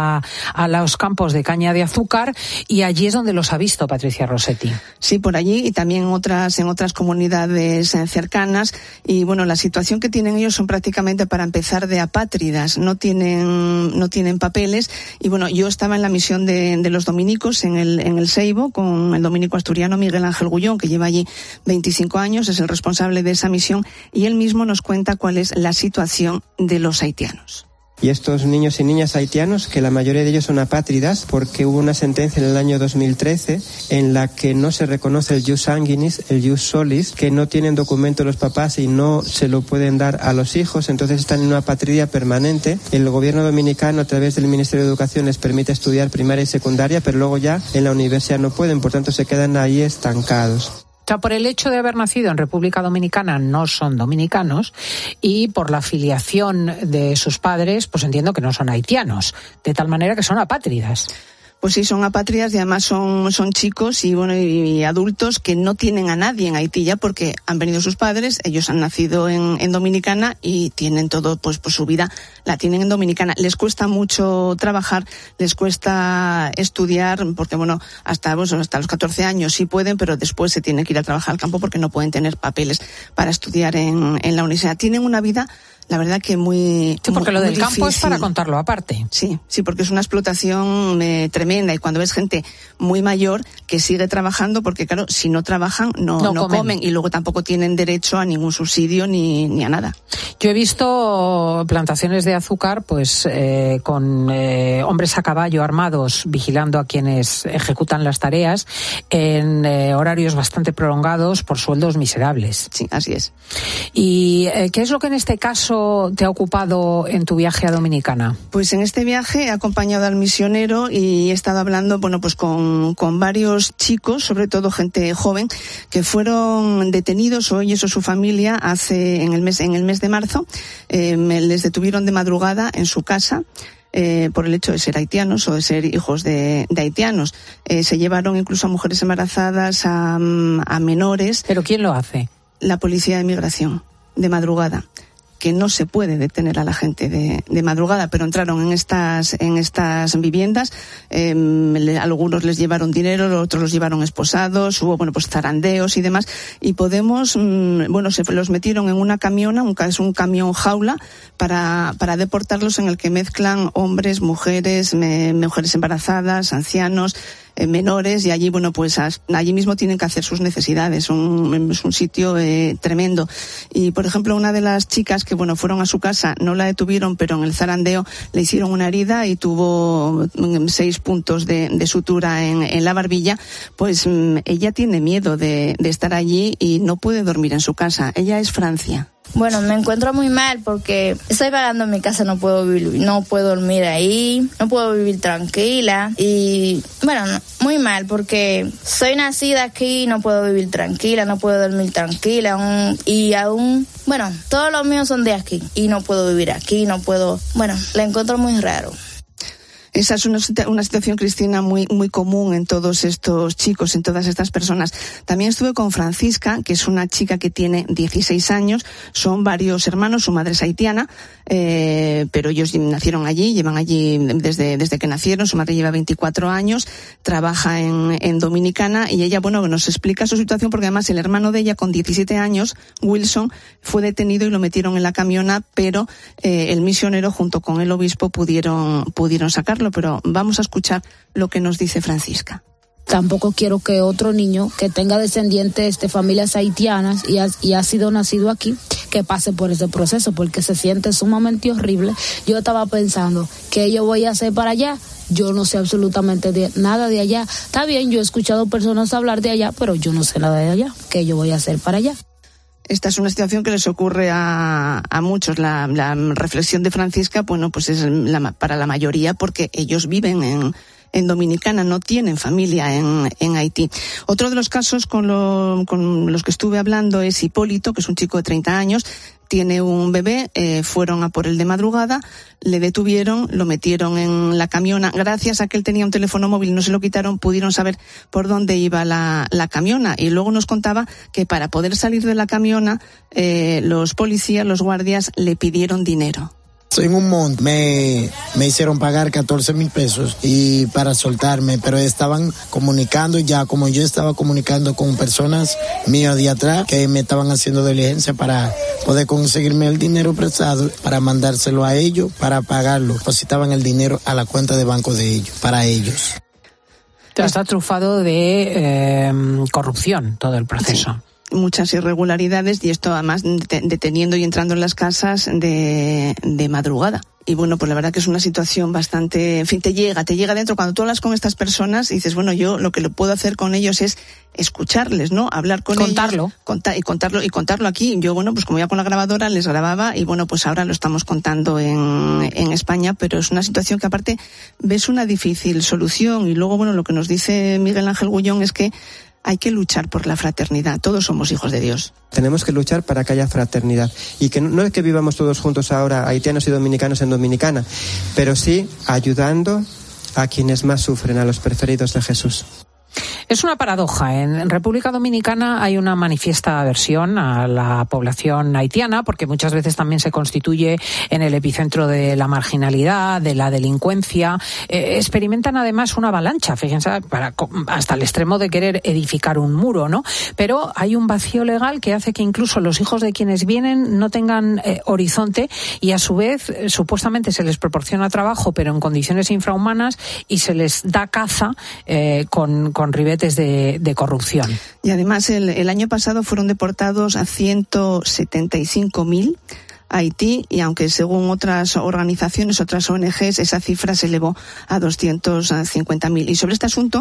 los campos de caña de azúcar y allí es donde los ha visto Patricia Rossetti. Sí, por allí y también en otras comunidades cercanas. Y la situación que tienen ellos son prácticamente, para empezar, de apátridas. No tienen papeles. Y yo estaba en la misión de los dominicos en el Seibo con el dominico asturiano Miguel Ángel Gullón, que lleva allí 25 años, es el responsable de esa misión, y él mismo nos cuenta cuál es la situación de los haitianos. Y estos niños y niñas haitianos, que la mayoría de ellos son apátridas, porque hubo una sentencia en el año 2013 en la que no se reconoce el jus sanguinis, el jus solis, que no tienen documento los papás y no se lo pueden dar a los hijos, entonces están en una apatria permanente. El gobierno dominicano, a través del Ministerio de Educación, les permite estudiar primaria y secundaria, pero luego ya en la universidad no pueden, por tanto se quedan ahí estancados. O sea, por el hecho de haber nacido en República Dominicana no son dominicanos, y por la filiación de sus padres, pues entiendo que no son haitianos, de tal manera que son apátridas. Pues sí, son apátridas y además son chicos y adultos que no tienen a nadie en Haití ya, porque han venido sus padres, ellos han nacido en Dominicana y tienen todo, pues su vida la tienen en Dominicana. Les cuesta mucho trabajar, les cuesta estudiar, porque hasta los 14 años sí pueden, pero después se tienen que ir a trabajar al campo porque no pueden tener papeles para estudiar en la universidad. Tienen una vida, la verdad, que muy... Sí, porque lo del difícil. campo es para contarlo aparte. Sí, porque es una explotación tremenda, y cuando ves gente muy mayor que sigue trabajando, porque claro, si no trabajan no comen, y luego tampoco tienen derecho a ningún subsidio ni a nada. Yo he visto plantaciones de azúcar pues con hombres a caballo armados vigilando a quienes ejecutan las tareas en horarios bastante prolongados por sueldos miserables. Sí, así es. ¿Y qué es lo que en este caso te ha ocupado en tu viaje a Dominicana? Pues en este viaje he acompañado al misionero y he estado hablando pues con varios chicos, sobre todo gente joven, que fueron detenidos, o ellos o su familia, en el mes de marzo. Les detuvieron de madrugada en su casa por el hecho de ser haitianos o de ser hijos de haitianos. Se llevaron incluso a mujeres embarazadas, a menores. ¿Pero quién lo hace? La policía de migración, de madrugada, que no se puede detener a la gente de madrugada, pero entraron en estas viviendas. Algunos les llevaron dinero, otros los llevaron esposados, hubo zarandeos y demás, y se los metieron en una camiona, es un camión jaula para deportarlos, en el que mezclan hombres, mujeres, mujeres embarazadas, ancianos, menores, y allí allí mismo tienen que hacer sus necesidades. Es un sitio tremendo. Y por ejemplo, una de las chicas que fueron a su casa, no la detuvieron, pero en el zarandeo le hicieron una herida y tuvo 6 puntos de sutura en la barbilla. Pues ella tiene miedo de estar allí y no puede dormir en su casa. Ella es Francia. Bueno, me encuentro muy mal porque estoy pagando mi casa, no puedo dormir ahí, no puedo vivir tranquila y muy mal porque soy nacida aquí, no puedo vivir tranquila, no puedo dormir tranquila y aún, todos los míos son de aquí y no puedo vivir aquí, la encuentro muy raro. Esa es una situación, Cristina, muy, muy común en todos estos chicos, en todas estas personas. También estuve con Francisca, que es una chica que tiene 16 años, son varios hermanos, su madre es haitiana, pero ellos nacieron allí, llevan allí desde que nacieron, su madre lleva 24 años, trabaja en Dominicana, y ella, nos explica su situación, porque además el hermano de ella, con 17 años, Wilson, fue detenido y lo metieron en la camiona, pero el misionero junto con el obispo pudieron sacarlo, escucharlo, pero vamos a escuchar lo que nos dice Francisca. Tampoco quiero que otro niño que tenga descendientes de familias haitianas y ha sido nacido aquí, que pase por ese proceso, porque se siente sumamente horrible. Yo estaba pensando, ¿qué yo voy a hacer para allá? Yo no sé absolutamente nada de allá. Está bien, yo he escuchado personas hablar de allá, pero yo no sé nada de allá. ¿Qué yo voy a hacer para allá? Esta es una situación que les ocurre a muchos. La reflexión de Francisca, bueno, pues es para la mayoría porque ellos viven en Dominicana, no tienen familia en Haití. Otro de los casos con los que estuve hablando es Hipólito, que es un chico de 30 años, tiene un bebé, fueron a por él de madrugada, le detuvieron, lo metieron en la camiona. Gracias a que él tenía un teléfono móvil, no se lo quitaron, pudieron saber por dónde iba la camiona. Y luego nos contaba que para poder salir de la camiona, los policías, los guardias, le pidieron dinero. En un monte me hicieron pagar 14,000 pesos y para soltarme, pero estaban comunicando ya, como yo estaba comunicando con personas mías de atrás que me estaban haciendo diligencia para poder conseguirme el dinero prestado, para mandárselo a ellos, para pagarlo. Depositaban el dinero a la cuenta de banco de ellos, para ellos. Está trufado de corrupción todo el proceso. Sí. Muchas irregularidades y esto además deteniendo y entrando en las casas de madrugada. Y bueno, pues la verdad que es una situación bastante, en fin, te llega dentro. Cuando tú hablas con estas personas y dices, bueno, yo lo que lo puedo hacer con ellos es escucharles, ¿no? Hablar con ellos. Contarlo aquí. Yo, bueno, pues como ya con la grabadora les grababa y bueno, pues ahora lo estamos contando en España, pero es una situación que aparte ves una difícil solución. Y luego, bueno, lo que nos dice Miguel Ángel Gullón es que hay que luchar por la fraternidad. Todos somos hijos de Dios. Tenemos que luchar para que haya fraternidad. Y que no es que vivamos todos juntos ahora, haitianos y dominicanos en Dominicana, pero sí ayudando a quienes más sufren, a los preferidos de Jesús. Es una paradoja. En República Dominicana hay una manifiesta aversión a la población haitiana porque muchas veces también se constituye en el epicentro de la marginalidad, de la delincuencia. Experimentan además una avalancha, fíjense, hasta el extremo de querer edificar un muro, ¿no? Pero hay un vacío legal que hace que incluso los hijos de quienes vienen no tengan horizonte y a su vez supuestamente se les proporciona trabajo pero en condiciones infrahumanas y se les da caza con ribetes de corrupción. Y además el año pasado fueron deportados a 175.000 a Haití y aunque según otras organizaciones, otras ONGs, esa cifra se elevó a 250.000. Y sobre este asunto,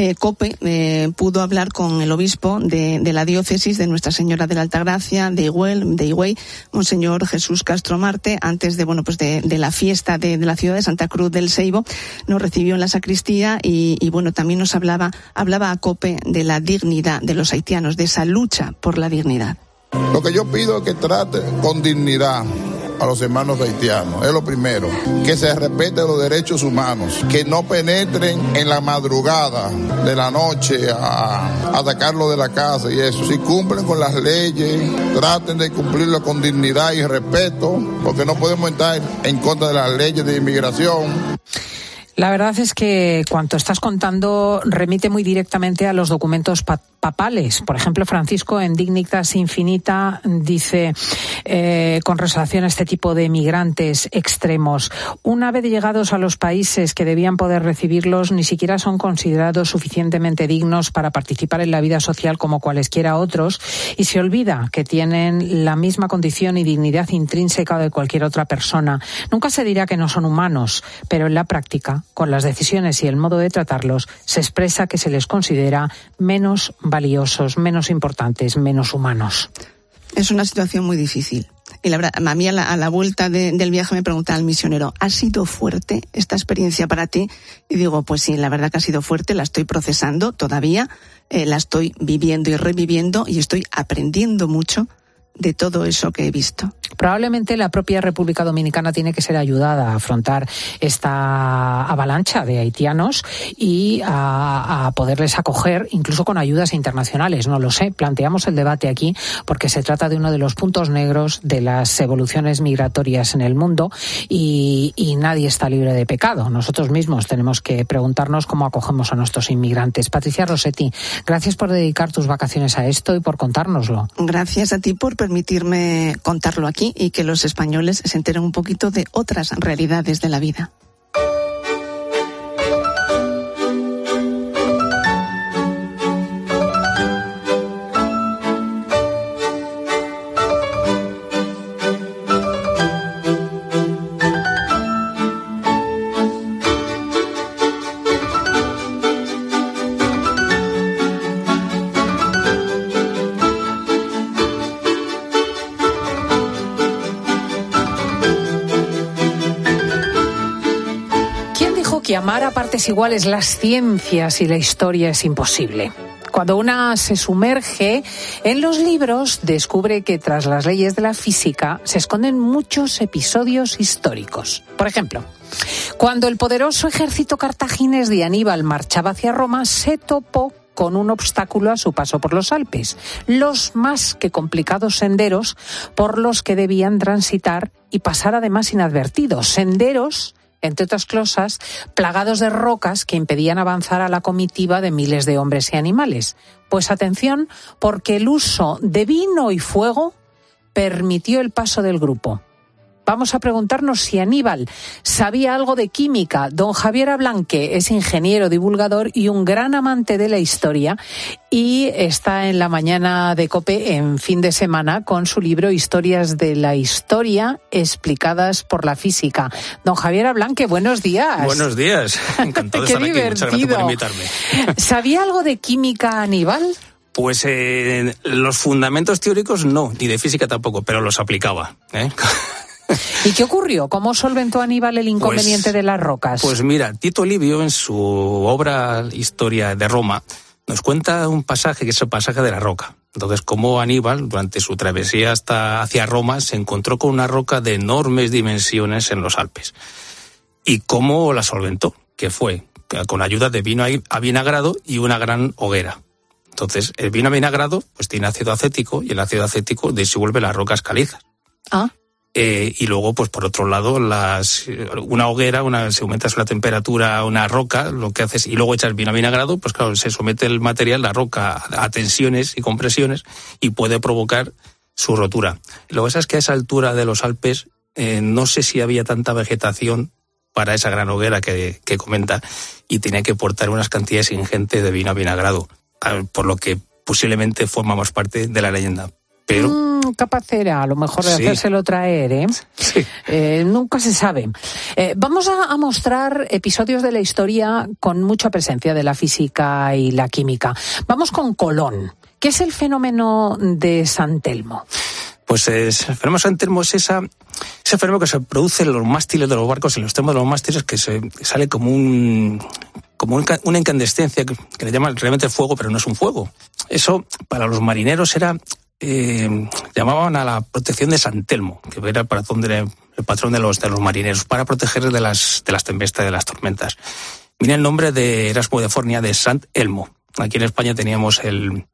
COPE pudo hablar con el obispo de la diócesis de Nuestra Señora de la Altagracia, de Higüey, Monseñor Jesús Castro Marte, antes de la fiesta de la ciudad de Santa Cruz del Seibo, nos recibió en la sacristía y bueno, también nos hablaba a COPE de la dignidad de los haitianos, de esa lucha por la dignidad. Lo que yo pido es que trate con dignidad a los hermanos haitianos, es lo primero, que se respeten los derechos humanos, que no penetren en la madrugada de la noche a sacarlo de la casa y eso. Si cumplen con las leyes, traten de cumplirlo con dignidad y respeto, porque no podemos estar en contra de las leyes de inmigración. La verdad es que cuanto estás contando remite muy directamente a los documentos papales. Por ejemplo, Francisco en Dignitas Infinita dice con relación a este tipo de migrantes extremos, una vez llegados a los países que debían poder recibirlos, ni siquiera son considerados suficientemente dignos para participar en la vida social como cualesquiera otros y se olvida que tienen la misma condición y dignidad intrínseca de cualquier otra persona. Nunca se dirá que no son humanos, pero en la práctica, con las decisiones y el modo de tratarlos, se expresa que se les considera menos valiosos, menos importantes, menos humanos. Es una situación muy difícil. Y la verdad, a mí a la vuelta del viaje me preguntaba el misionero, ¿ha sido fuerte esta experiencia para ti? Y digo, pues sí, la verdad que ha sido fuerte, la estoy procesando todavía, la estoy viviendo y reviviendo y estoy aprendiendo mucho de todo eso que he visto. Probablemente la propia República Dominicana tiene que ser ayudada a afrontar esta avalancha de haitianos y a poderles acoger, incluso con ayudas internacionales. No lo sé, planteamos el debate aquí porque se trata de uno de los puntos negros de las evoluciones migratorias en el mundo y nadie está libre de pecado. Nosotros mismos tenemos que preguntarnos cómo acogemos a nuestros inmigrantes. Patricia Rossetti, gracias por dedicar tus vacaciones a esto y por contárnoslo. Gracias a ti por permitirme contarlo aquí y que los españoles se enteren un poquito de otras realidades de la vida. amar a partes iguales las ciencias y la historia es imposible. Cuando una se sumerge en los libros, descubre que tras las leyes de la física se esconden muchos episodios históricos. Por ejemplo, cuando el poderoso ejército cartaginés de Aníbal marchaba hacia Roma, se topó con un obstáculo a su paso por los Alpes, los más que complicados senderos por los que debían transitar y pasar además inadvertidos. Senderos, entre otras cosas, plagados de rocas que impedían avanzar a la comitiva de miles de hombres y animales. Pues atención, porque el uso de vino y fuego permitió el paso del grupo. Vamos a preguntarnos si Aníbal sabía algo de química. Don Javier Ablanque es ingeniero, divulgador y un gran amante de la historia, y está en la mañana de COPE en fin de semana con su libro Historias de la Historia explicadas por la física. Don Javier Ablanque, buenos días. Buenos días, encantado de estar aquí. Muchas gracias por invitarme. ¿Sabía algo de química Aníbal? Pues los fundamentos teóricos no, ni de física tampoco, pero los aplicaba, ¿Y qué ocurrió? ¿Cómo solventó Aníbal el inconveniente de las rocas? Pues mira, Tito Livio, en su obra Historia de Roma, nos cuenta un pasaje que es el pasaje de la roca. Entonces, cómo Aníbal, durante su travesía hacia Roma, se encontró con una roca de enormes dimensiones en los Alpes. Y cómo la solventó, que fue con ayuda de vino avinagrado y una gran hoguera. Entonces, el vino avinagrado pues tiene ácido acético, y el ácido acético disuelve las rocas calizas. Y luego, pues por otro lado, una hoguera, si aumentas la temperatura a una roca, lo que haces, y luego echas vino avinagrado, pues claro, se somete el material, la roca, a tensiones y compresiones, y puede provocar su rotura. Lo que pasa es que a esa altura de los Alpes, no sé si había tanta vegetación para esa gran hoguera que comenta, y tenía que portar unas cantidades ingentes de vino avinagrado, por lo que posiblemente formamos parte de la leyenda. Pero capaz era, a lo mejor, de hacérselo traer, ¿eh? Sí. Nunca se sabe. Vamos a mostrar episodios de la historia con mucha presencia de la física y la química. Vamos con Colón. ¿Qué es el fenómeno de San Telmo? Pues el fenómeno de San Telmo es ese fenómeno que se produce en los mástiles de los barcos, en los extremos de los mástiles, que sale como una incandescencia que le llaman realmente fuego, pero no es un fuego. Eso para los marineros era... llamaban a la protección de San Telmo, que era el patrón de los marineros, para proteger de las tempestades, de las tormentas. Viene el nombre de Erasmo de Fornia, de Sant Elmo. Aquí en España teníamos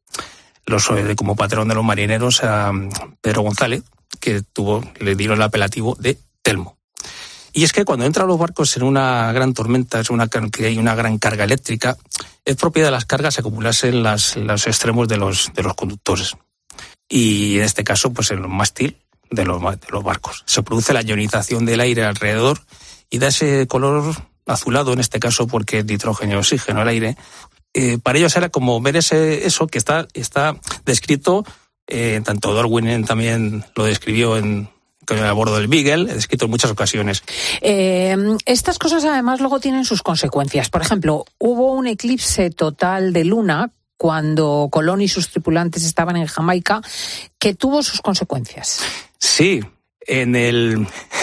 como patrón de los marineros a Pedro González, que le dieron el apelativo de Telmo. Y es que cuando entran los barcos en una gran tormenta, que hay una gran carga eléctrica, es propiedad de las cargas acumularse en los extremos de los conductores. Y en este caso, pues en el mástil de los barcos. Se produce la ionización del aire alrededor y da ese color azulado, en este caso porque es nitrógeno y oxígeno el aire. Para ellos era como ver eso que está descrito, tanto Darwin también lo describió a bordo del Beagle, descrito en muchas ocasiones. Estas cosas además luego tienen sus consecuencias. Por ejemplo, hubo un eclipse total de luna cuando Colón y sus tripulantes estaban en Jamaica, que tuvo sus consecuencias. Sí, en el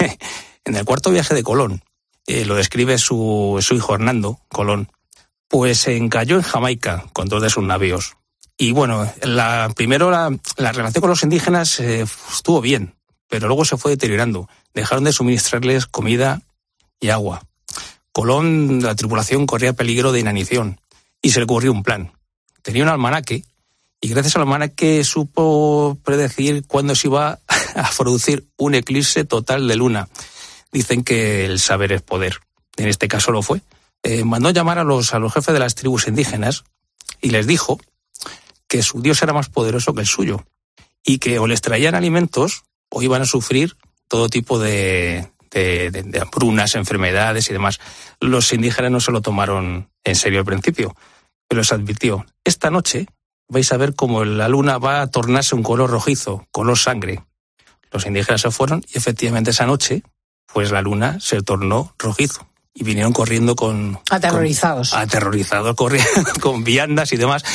cuarto viaje de Colón, lo describe su hijo Hernando Colón, pues se encalló en Jamaica con 2 de sus navíos. Y bueno, primero la relación con los indígenas estuvo bien, pero luego se fue deteriorando. Dejaron de suministrarles comida y agua. Colón, la tripulación, corría peligro de inanición y se le ocurrió un plan. Tenía un almanaque y gracias al almanaque supo predecir cuándo se iba a producir un eclipse total de luna. Dicen que el saber es poder. En este caso lo fue. Mandó llamar a los jefes de las tribus indígenas y les dijo que su Dios era más poderoso que el suyo y que o les traían alimentos o iban a sufrir todo tipo de hambrunas, enfermedades y demás. Los indígenas no se lo tomaron en serio al principio, pero les advirtió: esta noche vais a ver cómo la luna va a tornarse un color rojizo, color sangre. Los indígenas se fueron y efectivamente esa noche, pues la luna se tornó rojizo. Y vinieron corriendo aterrorizados, corriendo con viandas y demás.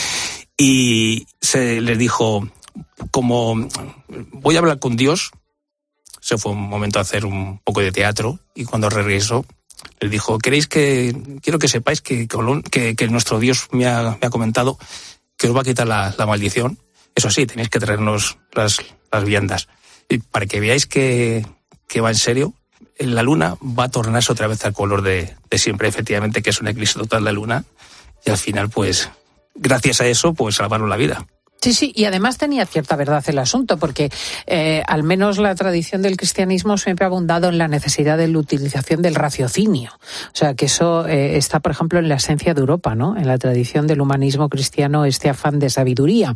Y se les dijo, como voy a hablar con Dios, se fue un momento a hacer un poco de teatro y cuando regresó Les dijo, quiero que sepáis que Colón, que nuestro Dios me ha comentado que os va a quitar la maldición. Eso sí, tenéis que traernos las viandas. Y para que veáis que va en serio, la luna va a tornarse otra vez al color de siempre, efectivamente, que es un eclipse total de la luna. Y al final, pues, gracias a eso, pues salvaron la vida. Sí, y además tenía cierta verdad el asunto, porque al menos la tradición del cristianismo siempre ha abundado en la necesidad de la utilización del raciocinio. O sea, que eso está, por ejemplo, en la esencia de Europa, ¿no? En la tradición del humanismo cristiano, este afán de sabiduría.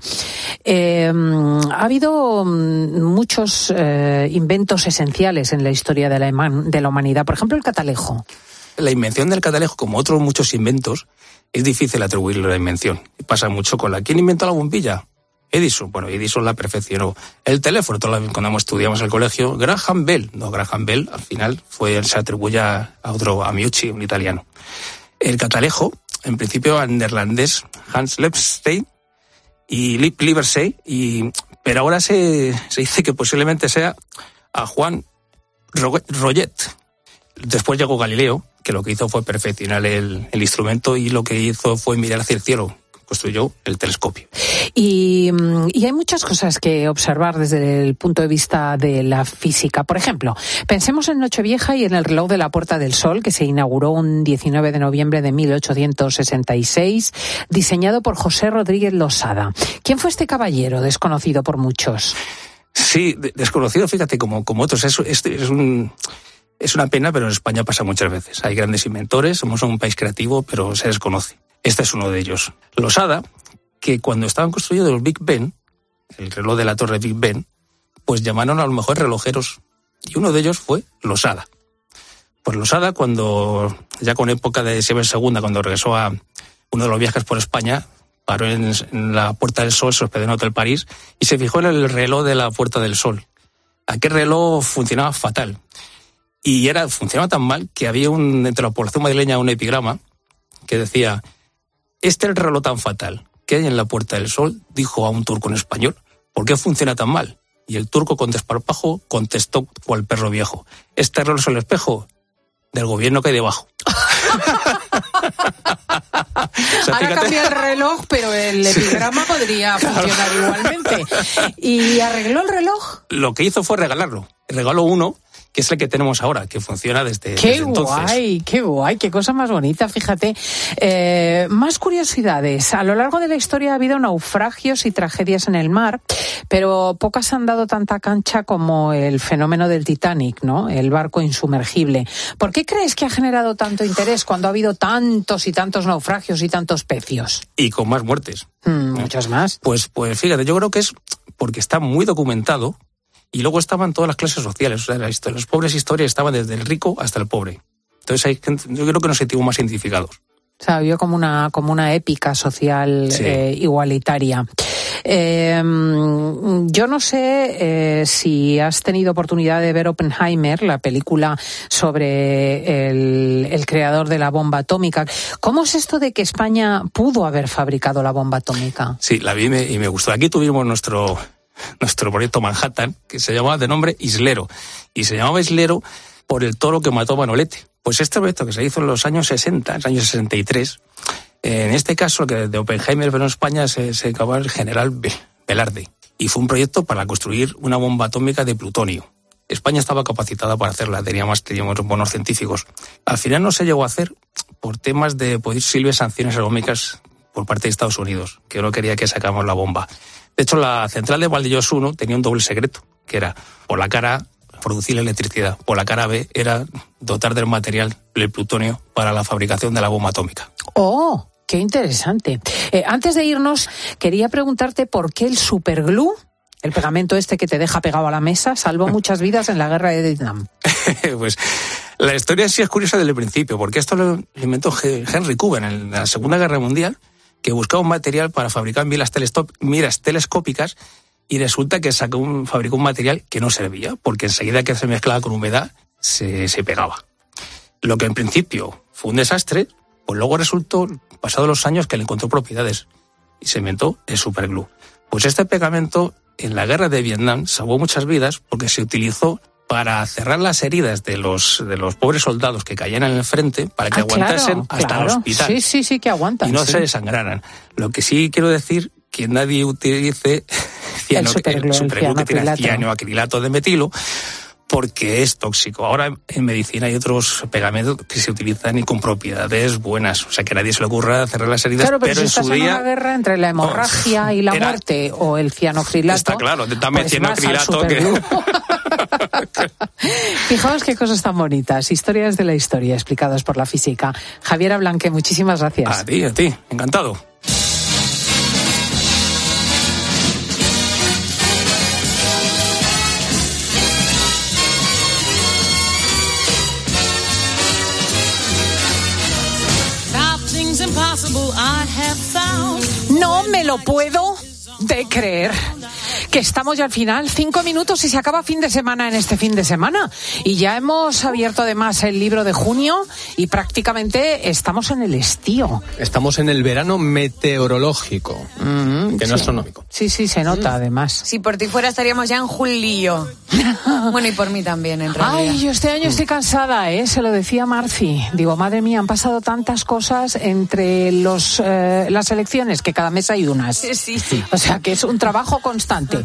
Ha habido muchos inventos esenciales en la historia de la humanidad. Por ejemplo, el catalejo. La invención del catalejo, como otros muchos inventos, es difícil atribuirle la invención. Y pasa mucho con ¿quién inventó la bombilla? Edison. Bueno, Edison la perfeccionó. El teléfono, cuando estudiamos en el colegio, Graham Bell. No, Graham Bell al final se atribuye a Meucci, un italiano. El catalejo, en principio al neerlandés Hans Lippershey y Lippershey, pero ahora se dice que posiblemente sea a Juan Roget. Después llegó Galileo, que lo que hizo fue perfeccionar el instrumento, y lo que hizo fue mirar hacia el cielo. Construyó el telescopio. Y hay muchas cosas que observar desde el punto de vista de la física. Por ejemplo, pensemos en Nochevieja y en el reloj de la Puerta del Sol, que se inauguró un 19 de noviembre de 1866, diseñado por José Rodríguez Losada. ¿Quién fue este caballero, desconocido por muchos? Sí, desconocido, fíjate, como otros. Es una pena, pero en España pasa muchas veces. Hay grandes inventores, somos un país creativo, pero se desconoce. Este es uno de ellos. Losada, que cuando estaban construyendo el Big Ben, el reloj de la torre Big Ben, pues llamaron a los mejores relojeros, y uno de ellos fue Losada. Pues Losada, cuando ya con época de Isabel II, cuando regresó a uno de los viajes por España, paró en la Puerta del Sol, se hospedó en Hotel París, y se fijó en el reloj de la Puerta del Sol. Aquel reloj funcionaba fatal. Y funcionaba tan mal que había entre la población madrileña un epigrama que decía: este es el reloj tan fatal que hay en la Puerta del Sol, dijo a un turco en español, ¿por qué funciona tan mal? Y el turco con desparpajo contestó cual perro viejo: este reloj es el espejo del gobierno que hay debajo. O sea, ahora cambia el reloj, pero el epigrama podría funcionar igualmente. ¿Y arregló el reloj? Lo que hizo fue regalarlo. Regaló uno, que es el que tenemos ahora, que funciona desde entonces. ¡Qué guay! ¡Qué cosa más bonita! Fíjate. Más curiosidades. A lo largo de la historia ha habido naufragios y tragedias en el mar, pero pocas han dado tanta cancha como el fenómeno del Titanic, ¿no? El barco insumergible. ¿Por qué crees que ha generado tanto interés cuando ha habido tantos y tantos naufragios y tantos pecios? Y con más muertes. Muchas más. Pues fíjate, yo creo que es porque está muy documentado. Y luego estaban todas las clases sociales. O sea, los pobres historias estaban desde el rico hasta el pobre. Entonces hay gente, yo creo que nos sentimos más identificados. O sea, vio como una épica social, sí, igualitaria. Yo no sé si has tenido oportunidad de ver Oppenheimer, la película sobre el creador de la bomba atómica. ¿Cómo es esto de que España pudo haber fabricado la bomba atómica? Sí, la vi y me gustó. Aquí tuvimos nuestro proyecto Manhattan, que se llamaba de nombre Islero. Y se llamaba Islero por el toro que mató a Manolete. Pues este proyecto que se hizo en los años 60, en los años 63, en este caso, que de Oppenheimer, pero en España se acabó el general Velarde. Y fue un proyecto para construir una bomba atómica de plutonio. España estaba capacitada para hacerla, teníamos buenos científicos. Al final no se llegó a hacer por temas de posibles sanciones económicas por parte de Estados Unidos, que no quería que sacáramos la bomba. De hecho, la central de Valdellós 1 tenía un doble secreto, que era, por la cara A, producir electricidad, por la cara B era dotar del material, del plutonio, para la fabricación de la bomba atómica. ¡Oh! ¡Qué interesante! Antes de irnos, quería preguntarte por qué el superglue, el pegamento este que te deja pegado a la mesa, salvó muchas vidas en la guerra de Vietnam. Pues la historia sí es curiosa desde el principio, porque esto lo inventó Henry Cuban en la Segunda Guerra Mundial, que buscaba un material para fabricar miras telescópicas, y resulta que fabricó un material que no servía, porque enseguida que se mezclaba con humedad se pegaba. Lo que en principio fue un desastre, pues luego resultó, pasados los años, que le encontró propiedades y se inventó el superglue. Pues este pegamento en la guerra de Vietnam salvó muchas vidas porque se utilizó para cerrar las heridas de los pobres soldados que caían en el frente, para que aguantasen hasta el hospital. Sí, que aguantan. Y no se desangraran. Lo que sí quiero decir, que nadie utilice el superglú que tiene cianoacrilato de metilo, porque es tóxico. Ahora en medicina hay otros pegamentos que se utilizan y con propiedades buenas. O sea, que a nadie se le ocurra cerrar las heridas, claro, pero si en estás su día... en una guerra entre la hemorragia y la muerte o el cianoacrilato... Está claro, dame pues cianoacrilato que... Fijaos qué cosas tan bonitas. Historias de la historia explicadas por la física. Javiera Blanque, muchísimas gracias. A ti, encantado. No me lo puedo de creer. Que estamos ya al final, 5 minutos y se acaba fin de semana en este fin de semana. Y ya hemos abierto además el libro de junio y prácticamente estamos en el estío. Estamos en el verano meteorológico, que no astronómico. Sí, se nota además. Si por ti fuera estaríamos ya en julio. Bueno, y por mí también, en realidad. Ay, yo este año estoy cansada, se lo decía Marci. Digo, madre mía, han pasado tantas cosas entre las elecciones, que cada mes hay unas. Sí. O sea, que es un trabajo constante.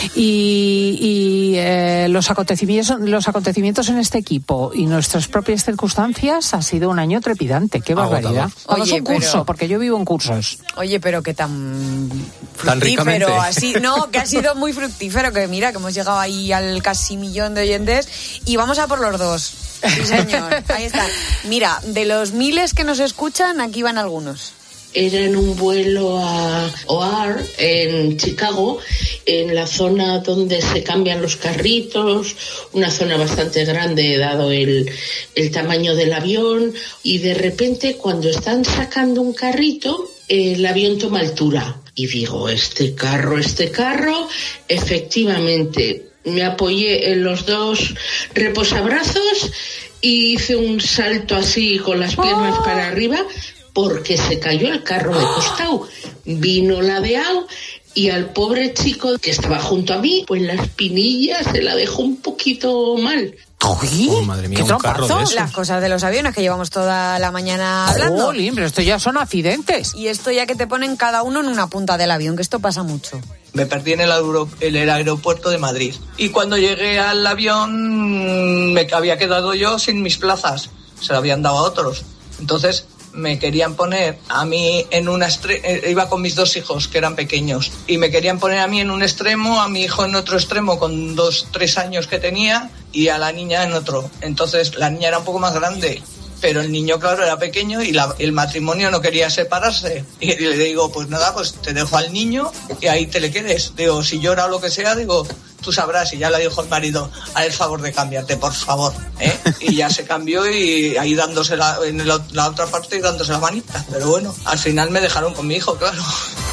Y los acontecimientos en este equipo y nuestras propias circunstancias ha sido un año trepidante. Qué barbaridad. Vamos a un curso, porque yo vivo en cursos. Oye, pero que tan fructífero así, no, que ha sido muy fructífero, que mira, que hemos llegado ahí al casi 1 millón de oyentes y vamos a por los 2. Sí, señor, ahí está. Mira, de los miles que nos escuchan, aquí van algunos. Era en un vuelo a O'Hare, en Chicago, en la zona donde se cambian los carritos, una zona bastante grande dado el tamaño del avión, y de repente cuando están sacando un carrito, el avión toma altura. Y digo, este carro, efectivamente, me apoyé en los 2 reposabrazos y hice un salto así con las piernas para arriba, porque se cayó el carro de costado. Vino ladeado y al pobre chico que estaba junto a mí, pues la espinilla se la dejó un poquito mal. Madre mía, un carro de esos. Las cosas de los aviones que llevamos toda la mañana hablando. Jolín, pero esto ya son accidentes. Y esto ya que te ponen cada uno en una punta del avión, que esto pasa mucho. Me perdí en el aeropuerto de Madrid. Y cuando llegué al avión me había quedado yo sin mis plazas. Se lo habían dado a otros. Entonces me querían poner a mí en iba con mis 2 hijos que eran pequeños, y me querían poner a mí en un extremo, a mi hijo en otro extremo con 2-3 años que tenía, y a la niña en otro. Entonces la niña era un poco más grande, pero el niño, claro, era pequeño y el matrimonio no quería separarse. Y le digo, pues nada, pues te dejo al niño y ahí te le quedes. Digo, si llora o lo que sea, digo, tú sabrás. Y ya le dijo el marido, haz el favor de cambiarte, por favor, Y ya se cambió, y ahí dándose en la otra parte y dándose la manita. Pero bueno, al final me dejaron con mi hijo, claro.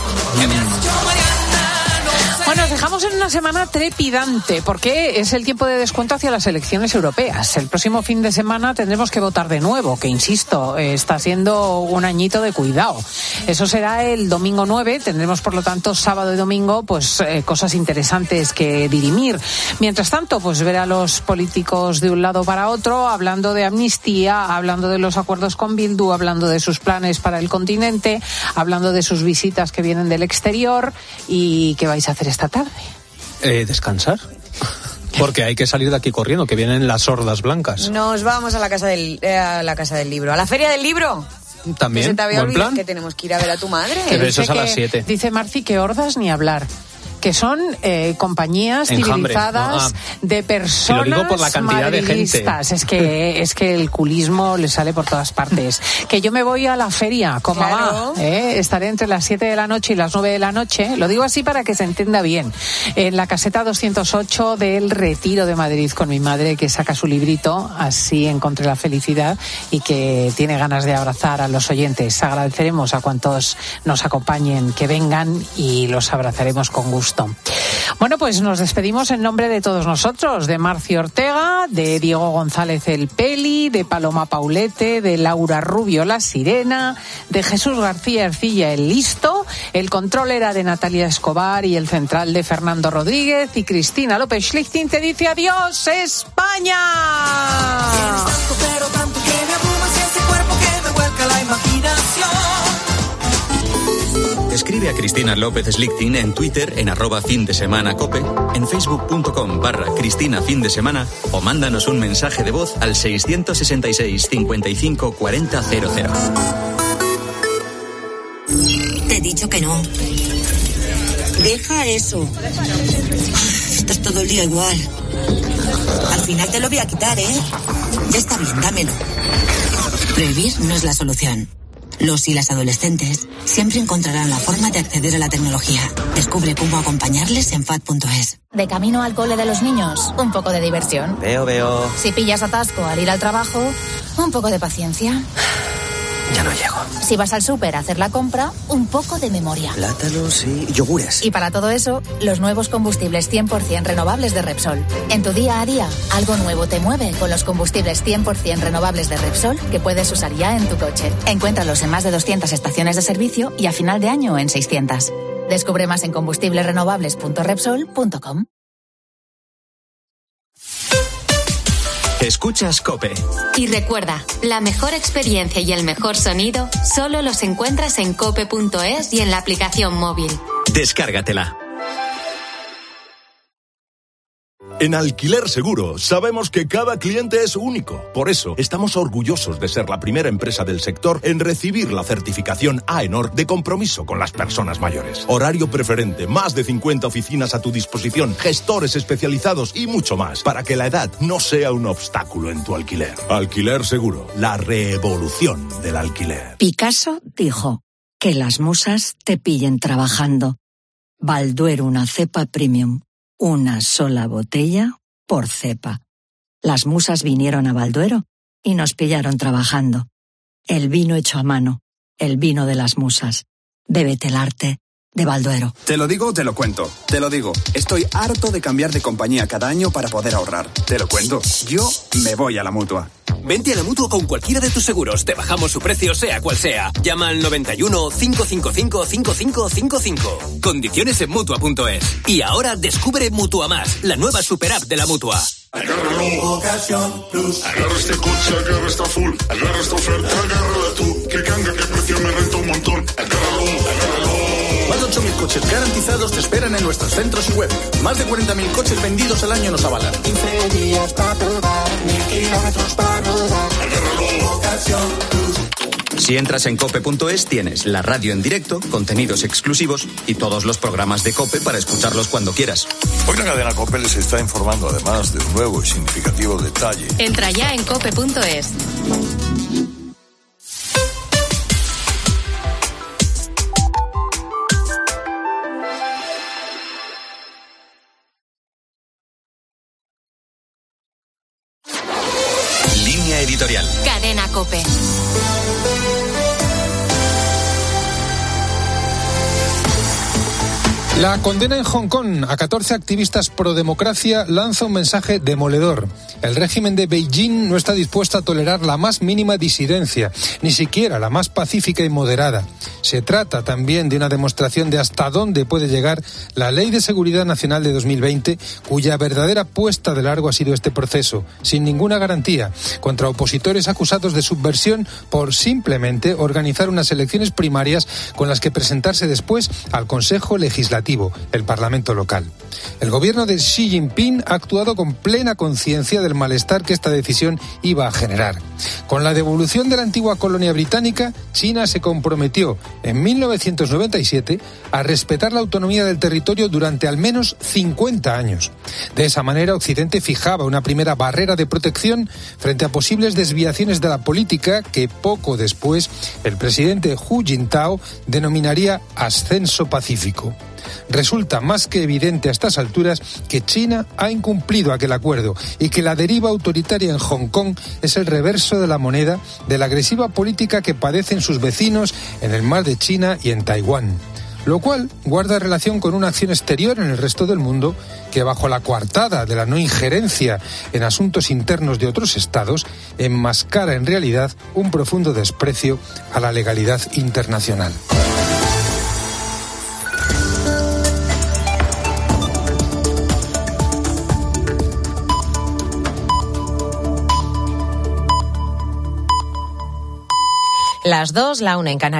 Bueno, nos dejamos en una semana trepidante porque es el tiempo de descuento hacia las elecciones europeas. El próximo fin de semana tendremos que votar de nuevo, que insisto, está siendo un añito de cuidado. Eso será el domingo 9, tendremos por lo tanto sábado y domingo pues cosas interesantes que dirimir. Mientras tanto, pues ver a los políticos de un lado para otro, hablando de amnistía, hablando de los acuerdos con Bildu, hablando de sus planes para el continente, hablando de sus visitas que vienen del exterior. ¿Y qué vais a hacer esta tarde? Descansar. Porque hay que salir de aquí corriendo, que vienen las hordas blancas. Nos vamos a la casa del libro. ¿A la feria del libro? También, ¿Se te había buen olvidado plan? Que tenemos que ir a ver a tu madre? Pero eso es a las 7. Dice Marci que hordas ni hablar. Que son compañías civilizadas de personas. Y lo digo por la cantidad de gente. Es que el culismo le sale por todas partes. Que yo me voy a la feria con mamá. Estaré entre las 7 de la noche y las 9 de la noche. Lo digo así para que se entienda bien. En la caseta 208 del Retiro de Madrid con mi madre, que saca su librito, Así encontré la felicidad, y que tiene ganas de abrazar a los oyentes. Agradeceremos a cuantos nos acompañen que vengan y los abrazaremos con gusto. Bueno, pues nos despedimos en nombre de todos nosotros, de Marci Ortega, de Diego González el Peli, de Paloma Paulete, de Laura Rubio la Sirena, de Jesús García Ercilla el Listo El control era de Natalia Escobar y el central de Fernando Rodríguez, y Cristina López Schlichting te dice adiós, España. Pero tanto que me abrumas ese cuerpo que me vuelca la imaginación. Escribe a Cristina López Schlichting en Twitter en @findesemanacope, en facebook.com/CristinaFindesemana o mándanos un mensaje de voz al 666 55 40 00. Te he dicho que no. Deja eso. Estás todo el día igual. Al final te lo voy a quitar, ¿eh? Ya está bien, dámelo. Prohibir no es la solución. Los y las adolescentes siempre encontrarán la forma de acceder a la tecnología. Descubre cómo acompañarles en FAD.es. De camino al cole de los niños, un poco de diversión. Veo. Si pillas atasco al ir al trabajo, un poco de paciencia. Ya no llego. Si vas al súper a hacer la compra, un poco de memoria. Plátanos y yogures. Y para todo eso, los nuevos combustibles 100% renovables de Repsol. En tu día a día, algo nuevo te mueve con los combustibles 100% renovables de Repsol que puedes usar ya en tu coche. Encuéntralos en más de 200 estaciones de servicio y a final de año en 600. Descubre más en combustiblesrenovables.repsol.com. Escuchas COPE. Y recuerda, la mejor experiencia y el mejor sonido solo los encuentras en cope.es y en la aplicación móvil. Descárgatela. En Alquiler Seguro sabemos que cada cliente es único. Por eso estamos orgullosos de ser la primera empresa del sector en recibir la certificación AENOR de compromiso con las personas mayores. Horario preferente, más de 50 oficinas a tu disposición, gestores especializados y mucho más, para que la edad no sea un obstáculo en tu alquiler. Alquiler Seguro, la revolución del alquiler. Picasso dijo: que las musas te pillen trabajando. Balduero, una cepa premium. Una sola botella por cepa. Las musas vinieron a Balduero y nos pillaron trabajando. El vino hecho a mano, el vino de las musas. Bébete el arte de Balduero. Te lo digo, te lo cuento. Te lo digo, estoy harto de cambiar de compañía cada año para poder ahorrar. Te lo cuento, yo me voy a la Mutua. Vente a la Mutua con cualquiera de tus seguros. Te bajamos su precio, sea cual sea. Llama al 91 555 5555. Condiciones en Mutua.es. Y ahora descubre Mutua Más, la nueva super app de la Mutua. Agárralo, Ocasión Plus. Agarra este coche, agarra esta full. Agarra esta oferta, agárrala tú. Que canga, que precio me renta un montón. Agárralo. Más de 8.000 coches garantizados te esperan en nuestros centros y web. Más de 40.000 coches vendidos al año nos avalan. 15 días para probar, 1.000 kilómetros para rodar. Agárralo, Ocasión Plus. Si entras en cope.es tienes la radio en directo, contenidos exclusivos y todos los programas de COPE para escucharlos cuando quieras. Hoy la cadena COPE les está informando además de un nuevo y significativo detalle. Entra ya en cope.es. Línea editorial. Cadena COPE. La condena en Hong Kong a 14 activistas pro democracia lanza un mensaje demoledor. El régimen de Beijing no está dispuesto a tolerar la más mínima disidencia, ni siquiera la más pacífica y moderada. Se trata también de una demostración de hasta dónde puede llegar la Ley de Seguridad Nacional de 2020, cuya verdadera puesta de largo ha sido este proceso, sin ninguna garantía, contra opositores acusados de subversión por simplemente organizar unas elecciones primarias con las que presentarse después al Consejo Legislativo, el Parlamento local. El gobierno de Xi Jinping ha actuado con plena conciencia del malestar que esta decisión iba a generar. Con la devolución de la antigua colonia británica, China se comprometió en 1997 a respetar la autonomía del territorio durante al menos 50 años. De esa manera, Occidente fijaba una primera barrera de protección frente a posibles desviaciones de la política que poco después el presidente Hu Jintao denominaría ascenso pacífico. Resulta más que evidente a estas alturas que China ha incumplido aquel acuerdo y que la deriva autoritaria en Hong Kong es el reverso de la moneda de la agresiva política que padecen sus vecinos en el mar de China y en Taiwán. Lo cual guarda relación con una acción exterior en el resto del mundo que, bajo la coartada de la no injerencia en asuntos internos de otros estados, enmascara en realidad un profundo desprecio a la legalidad internacional. las 2, la 1 en Canarias.